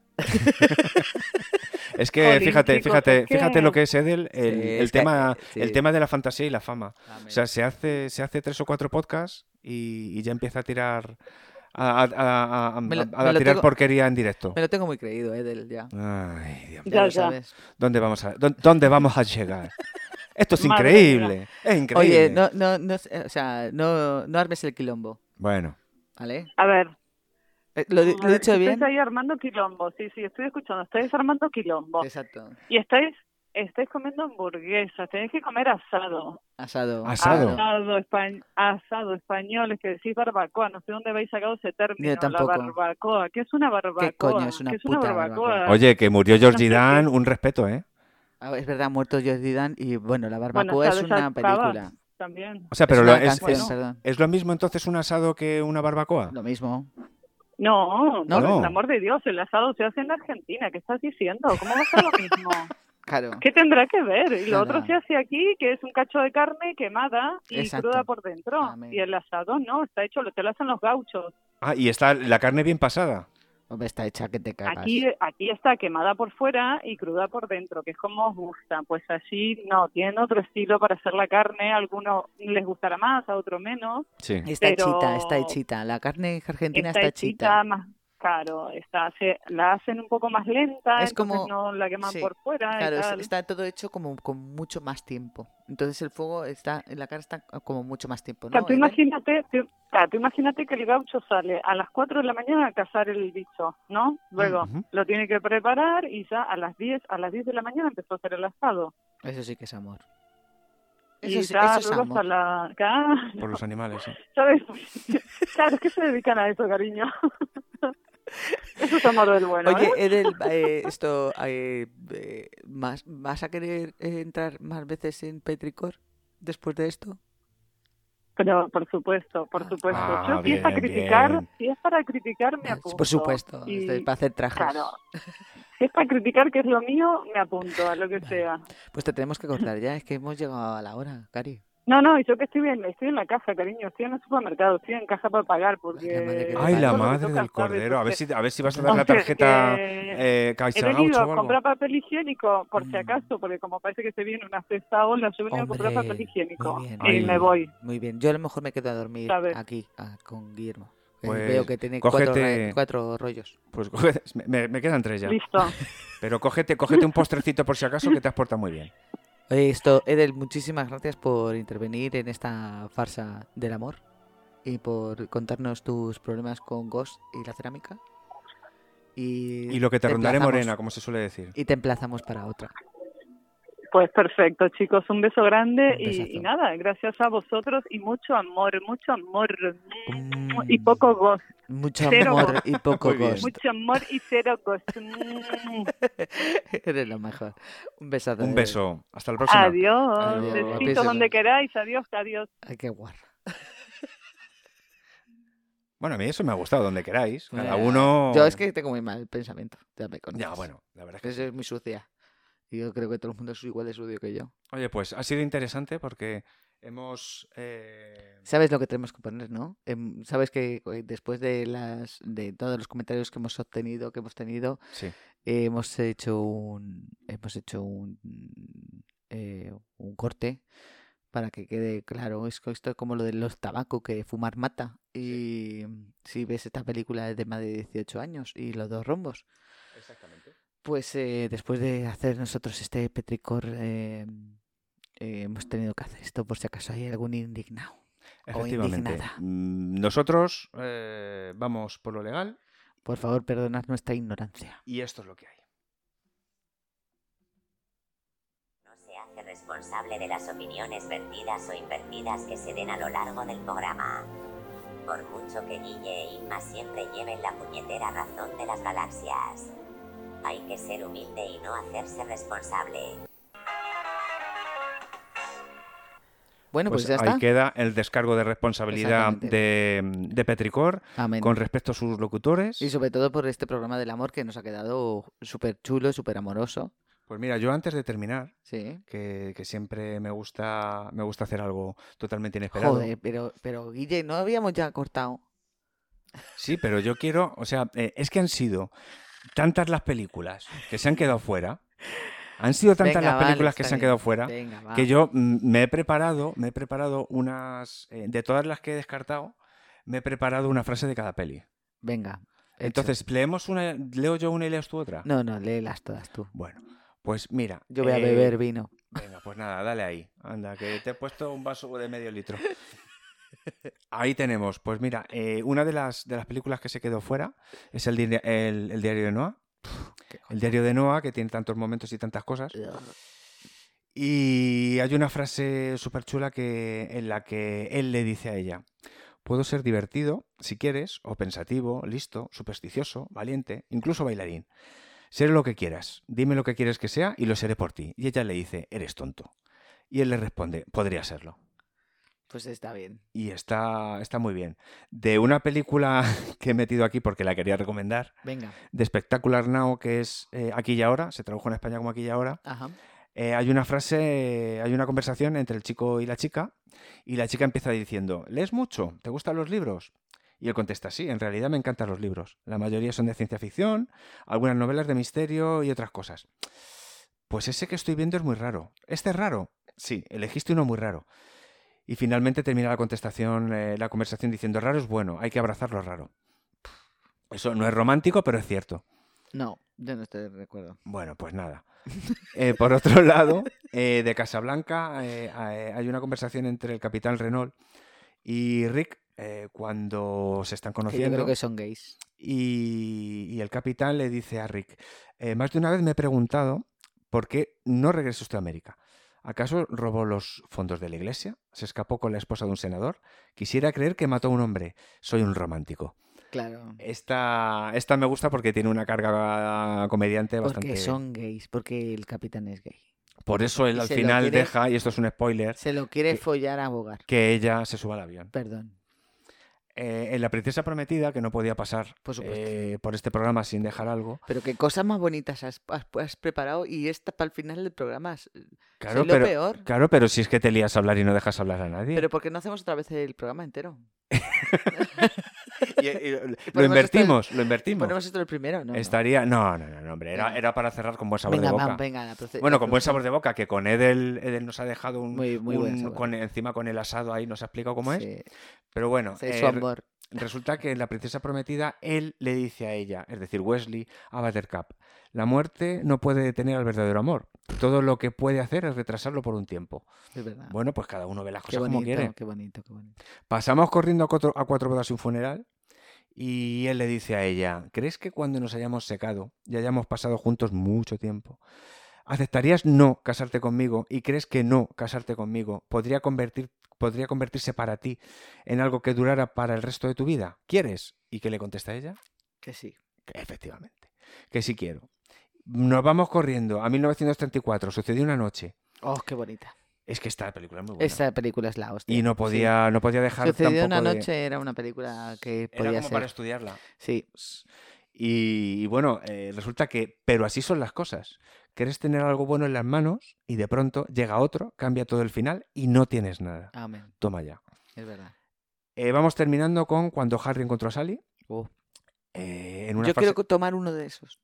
Es que Jolín, fíjate, chicos, es que- fíjate lo que es Edel, Sí, el es que- tema, sí. el tema de la fantasía y la fama. Amén. O sea, se hace 3 o 4 podcasts y ya empieza a tirar a Me lo tirar tengo- porquería en directo. Me lo tengo muy creído, Edel, ya. Ay, Dios mío. Ya, lo ya. sabes. ¿Dónde vamos a llegar? Esto es Madre increíble. Es increíble. Oye, o sea, no armes el quilombo, Bueno, ¿vale? A ver. ¿Lo he dicho bien? Estáis ahí armando quilombo. Sí, estoy escuchando. Estáis armando quilombo. Exacto. Y estáis comiendo hamburguesas. Tenéis que comer asado. Asado. Asado. Asado español. Es que decís barbacoa. No sé dónde habéis sacado ese término. Yo tampoco. La barbacoa. ¿Qué es una barbacoa? ¿Qué coño es una ¿Qué es una puta barbacoa? barbacoa? oye, que murió Georgie No sé Dan, qué- un respeto, ¿eh? Ah, es verdad, muerto Jordi Dan y bueno, la barbacoa Bueno, es ¿sabes una a película. pavas? También. O sea, pero es lo- una canción, es- perdón. ¿es lo mismo entonces un asado que una barbacoa? Lo mismo. No, No. por el amor de Dios, el asado se hace en Argentina. ¿Qué estás diciendo? ¿Cómo va a ser lo mismo? Claro. ¿Qué tendrá que ver? Y lo Nada. otro se hace aquí, que es un cacho de carne quemada y Exacto. cruda por dentro. Amén. Y el asado no, está hecho, te lo hacen los gauchos. Ah, y está la carne bien pasada. Hombre, está hecha que te cagas. Aquí está quemada por fuera y cruda por dentro, que es como os gusta. Pues así no, tienen otro estilo para hacer la carne. A algunos les gustará más, a otros menos. Sí. Está pero- hechita, está hechita. La carne argentina está Está hechita. hechita más. claro, la hacen un poco más lenta, Es entonces como... no la queman Sí, por fuera claro, y tal. está todo hecho como con mucho más tiempo. Entonces el fuego está en la cara está como mucho más tiempo, O sea, ¿no, tú Eder? imagínate que el gaucho sale a las 4 de la mañana a cazar el bicho, ¿no? Luego lo tiene que preparar y ya a las 10 de la mañana empezó a hacer el asado. Eso sí que es amor. Y Eso ya es luego amor. hasta la... Claro, Por los animales, sí. ¿sabes? Claro, es que se dedican a eso, cariño. Eso es amor del bueno, Oye, ¿eh? Edel, ¿vas a querer entrar más veces en Petricor después de esto? Pero por supuesto. Yo si es para criticar, me apunto. Por supuesto, Y, para hacer trajes. claro, si es para criticar que es lo mío, me apunto a lo que sea. Pues te tenemos que cortar ya, es que hemos llegado a la hora, Cari. No, y yo que estoy en la caja, cariño, estoy en el supermercado, estoy en caja para pagar, porque... Ay, la todo lo que madre toca, del ¿sabes? cordero. A ver si vas a dar Entonces, la tarjeta he Caixa venido Gaucho o a algo. comprar papel higiénico, por si acaso, porque como parece que se viene una sexta ola, yo he venido a comprar papel higiénico muy bien. y me voy. Muy bien, yo a lo mejor me quedo a dormir ¿Sabes? aquí con Guillermo. Pues, Veo que tiene cógete- cuatro rollos. Pues me quedan 3 ya. Listo. Pero cógete un postrecito por si acaso, que te has portado muy bien. Oye, Edel, muchísimas gracias por intervenir en esta farsa del amor y por contarnos tus problemas con Ghost y la cerámica. Y lo que te rondaré emplazamos- morena, como se suele decir. Y te emplazamos para otra. Pues perfecto, chicos, un beso grande Un besazo. y nada, gracias a vosotros y mucho amor y poco ghost. Mucho Cero amor ghost. y poco Muy bien. Ghost. Mucho amor y cero ghost. Eres lo mejor. Un besazo. Un Edel. beso. Hasta la próxima. Adiós, Adiós. besitos Besos. donde queráis, adiós. Ay, qué guarra. Bueno, a mí eso me ha gustado, donde queráis. Cada uno... Yo es que tengo muy mal el pensamiento. Ya me conoces. Ya, bueno, la verdad es que Eso es muy sucia. Y yo creo que todo el mundo es igual de sucio que yo. Oye, pues ha sido interesante porque hemos... ¿Sabes lo que tenemos que poner, no? Sabes que después de todos los comentarios que hemos obtenido, Sí. hemos hecho un corte para que quede claro. Esto es como lo de los tabacos, que fumar mata. Y si ves esta película de más de 18 años y los dos rombos, Exactamente. pues después de hacer nosotros este petricor, hemos tenido que hacer esto por si acaso hay algún indignado. O Efectivamente. indignada. Nosotros vamos por lo legal Por favor, perdonad nuestra ignorancia. y esto es lo que hay. No se hace responsable de las opiniones vertidas o invertidas que se den a lo largo del programa. Por mucho que Guille e Inma siempre lleven la puñetera razón de las galaxias. Hay que ser humilde y no hacerse responsable. Bueno, pues, ya ahí está. queda el descargo de responsabilidad de Petricor Amén. con respecto a sus locutores. Y sobre todo por este programa del amor que nos ha quedado súper chulo, súper amoroso. Pues mira, yo antes de terminar, Sí. que siempre me gusta hacer algo totalmente inesperado. Joder, pero Guille, ¿no habíamos ya cortado? Sí, pero yo quiero, o sea, es que han sido tantas las películas que se han quedado fuera. Han sido tantas Venga, las vale, películas que está se han bien. quedado fuera Venga, va. que yo me he preparado unas, de todas las que he descartado, me he preparado una frase de cada peli. Venga. hecho. Entonces, leo yo una y lees tú otra. No, léelas todas tú. Bueno, pues mira. Yo voy a beber vino. Venga, pues nada, dale ahí. Anda, que te he puesto un vaso de medio litro. Ahí tenemos, pues mira, una de las películas que se quedó fuera es el diario de Noah. El diario de Noah, que tiene tantos momentos y tantas cosas. Y hay una frase súper chula en la que él le dice a ella: puedo ser divertido, si quieres, o pensativo, listo, supersticioso, valiente, incluso bailarín. Seré lo que quieras, dime lo que quieres que sea y lo seré por ti. Y ella le dice: eres tonto. Y él le responde: podría serlo. Pues está bien. Y está muy bien. De una película que he metido aquí porque la quería recomendar, Venga. de Spectacular Now, que es Aquí y Ahora, se tradujo en España como Aquí y Ahora. Ajá. Hay una conversación entre el chico y la chica empieza diciendo: ¿lees mucho? ¿Te gustan los libros? Y él contesta: sí, en realidad me encantan los libros. La mayoría son de ciencia ficción, algunas novelas de misterio y otras cosas. Pues ese que estoy viendo es muy raro. ¿Este es raro? Sí, elegiste uno muy raro. Y finalmente termina la conversación diciendo: raro es bueno, hay que abrazar lo raro. Eso no es romántico, pero es cierto. No, yo no estoy de acuerdo. Bueno, pues nada. Por otro lado, de Casablanca hay una conversación entre el capitán Renault y Rick cuando se están Que yo conociendo. creo que son gays. Y el capitán le dice a Rick, más de una vez me he preguntado por qué no regresó usted a América. ¿Acaso robó los fondos de la iglesia? ¿Se escapó con la esposa de un senador? Quisiera creer que mató a un hombre. Soy un romántico. Claro. Esta me gusta porque tiene una carga comediante bastante... Porque son gays, porque el capitán es gay. Por eso él Y al se lo final quiere- deja, y esto es un spoiler, Se lo quiere que- follar a abogar. que ella se suba al avión. Perdón. En La Princesa Prometida, que no podía pasar Por supuesto. por este programa sin dejar algo. Pero qué cosas más bonitas has preparado y esta para el final del programa. Claro, Soy lo peor. Claro, pero si es que te lías a hablar y no dejas hablar a nadie. Pero ¿por qué no hacemos otra vez el programa entero? Lo invertimos, esto, lo invertimos. ¿Ponemos esto el primero? No, Estaría... No, hombre, era para cerrar con buen sabor Venga, de boca. va, venga, la Bueno, con buen sabor de boca, que con Edel nos ha dejado Muy buen sabor. encima con el asado ahí, nos ha explicado cómo Sí. es. Pero bueno, Sí, su amor. resulta que en La Princesa Prometida él le dice a ella, es decir, Wesley, a Buttercup, la muerte no puede detener al verdadero amor. Todo lo que puede hacer es retrasarlo por un tiempo. Es verdad. Bueno, pues cada uno ve las Qué cosas bonito, como quiere. qué bonito, qué bonito. Pasamos corriendo a cuatro bodas y un funeral y él le dice a ella, ¿crees que cuando nos hayamos secado y hayamos pasado juntos mucho tiempo, aceptarías no casarte conmigo y crees que no casarte conmigo podría convertirse para ti en algo que durara para el resto de tu vida? ¿Quieres? ¿Y qué le contesta ella? Que sí. Que efectivamente, que sí quiero. Nos vamos corriendo a 1934, sucedió una noche. Oh, qué bonita. Es que esta película es muy buena. Esa película es la hostia. Y no podía dejar Sucedió una tampoco de- noche, era una película que Era podía como ser. para estudiarla. Sí. Y bueno, resulta que... Pero así son las cosas. Quieres tener algo bueno en las manos y de pronto llega otro, cambia todo el final y no tienes nada. Amén. Toma ya. Es verdad. Vamos terminando con cuando Harry encontró a Sally. En una Yo fase- quiero tomar uno de esos.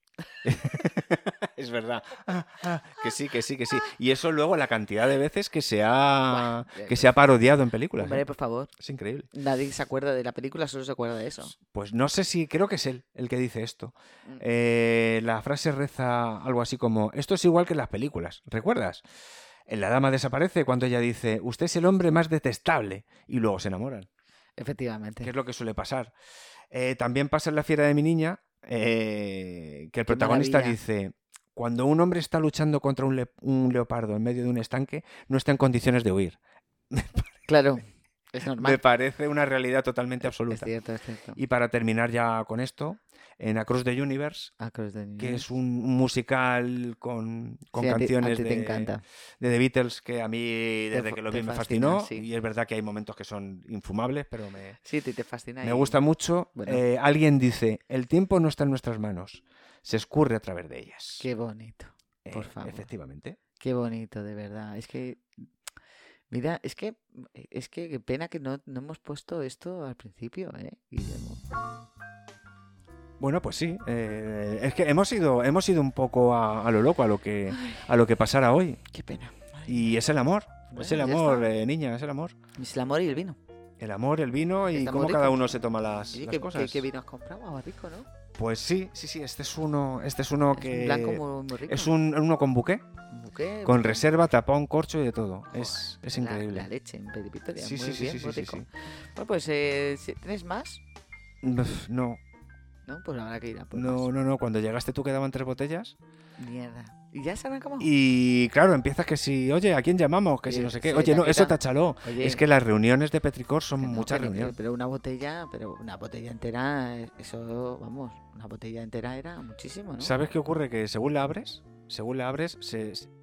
Es verdad. Que sí. Y eso luego la cantidad de veces que se ha parodiado en películas. Hombre, ¿eh? por favor. Es increíble. Nadie se acuerda de la película, solo se acuerda de eso. Pues no sé si, creo que es él el que dice esto. Mm. La frase reza algo así como, esto es igual que en las películas, ¿recuerdas? La dama desaparece cuando ella dice, usted es el hombre más detestable, y luego se enamoran. Efectivamente. Que es lo que suele pasar. También pasa en La fiera de mi niña, que el protagonista maravilla. dice, cuando un hombre está luchando contra un leopardo en medio de un estanque, no está en condiciones de huir. Claro, es normal. Me parece una realidad totalmente absoluta. Es cierto, es cierto. Y para terminar ya con esto, en Across the Universe, Across the que Universe. es un musical con Sí, a ti canciones te encanta. de The Beatles que a mí desde que lo vi te me fascina, fascinó, sí. y es verdad que hay momentos que son infumables, pero Sí, te fascina. me y- gusta mucho. Bueno. Alguien dice, el tiempo no está en nuestras manos, se escurre a través de ellas. Qué bonito, por favor. Efectivamente. Qué bonito, de verdad. Es que, mira, es que qué pena que no hemos puesto esto al principio, Guillermo. Bueno, pues sí. Es que hemos ido un poco a lo loco, a lo que pasara hoy. Qué pena. Y es el amor. Bueno, es el ya amor, está. Niña, es el amor. Es el amor y el vino. El amor, el vino y Está cómo muy cada rico. uno se toma las cosas. ¿Qué vino has comprado? Ah, rico, ¿no? Pues sí. Este es uno Es que... un blanco muy rico. Es uno con buqué, buqué, con buqué. reserva, tapón, corcho y de todo. Es increíble. La leche en Victoria. Sí, muy sí, sí, bien, sí, muy sí, rico. sí. Bueno, pues, ¿tienes más? No, No, pues habrá que ir a por no. Cuando llegaste tú quedaban 3 botellas. más. Mierda. ¿Y ya se han acabado? Y claro, empiezas que si, oye, ¿a quién llamamos? Que si no sé qué. Sí, Oye, no, taqueta. eso tachaló. Oye. Es que las reuniones de Petricor son Que no, muchas pero, reuniones. pero una botella entera, eso, vamos, una botella entera era muchísimo, ¿no? ¿Sabes qué ocurre? Que según la abres,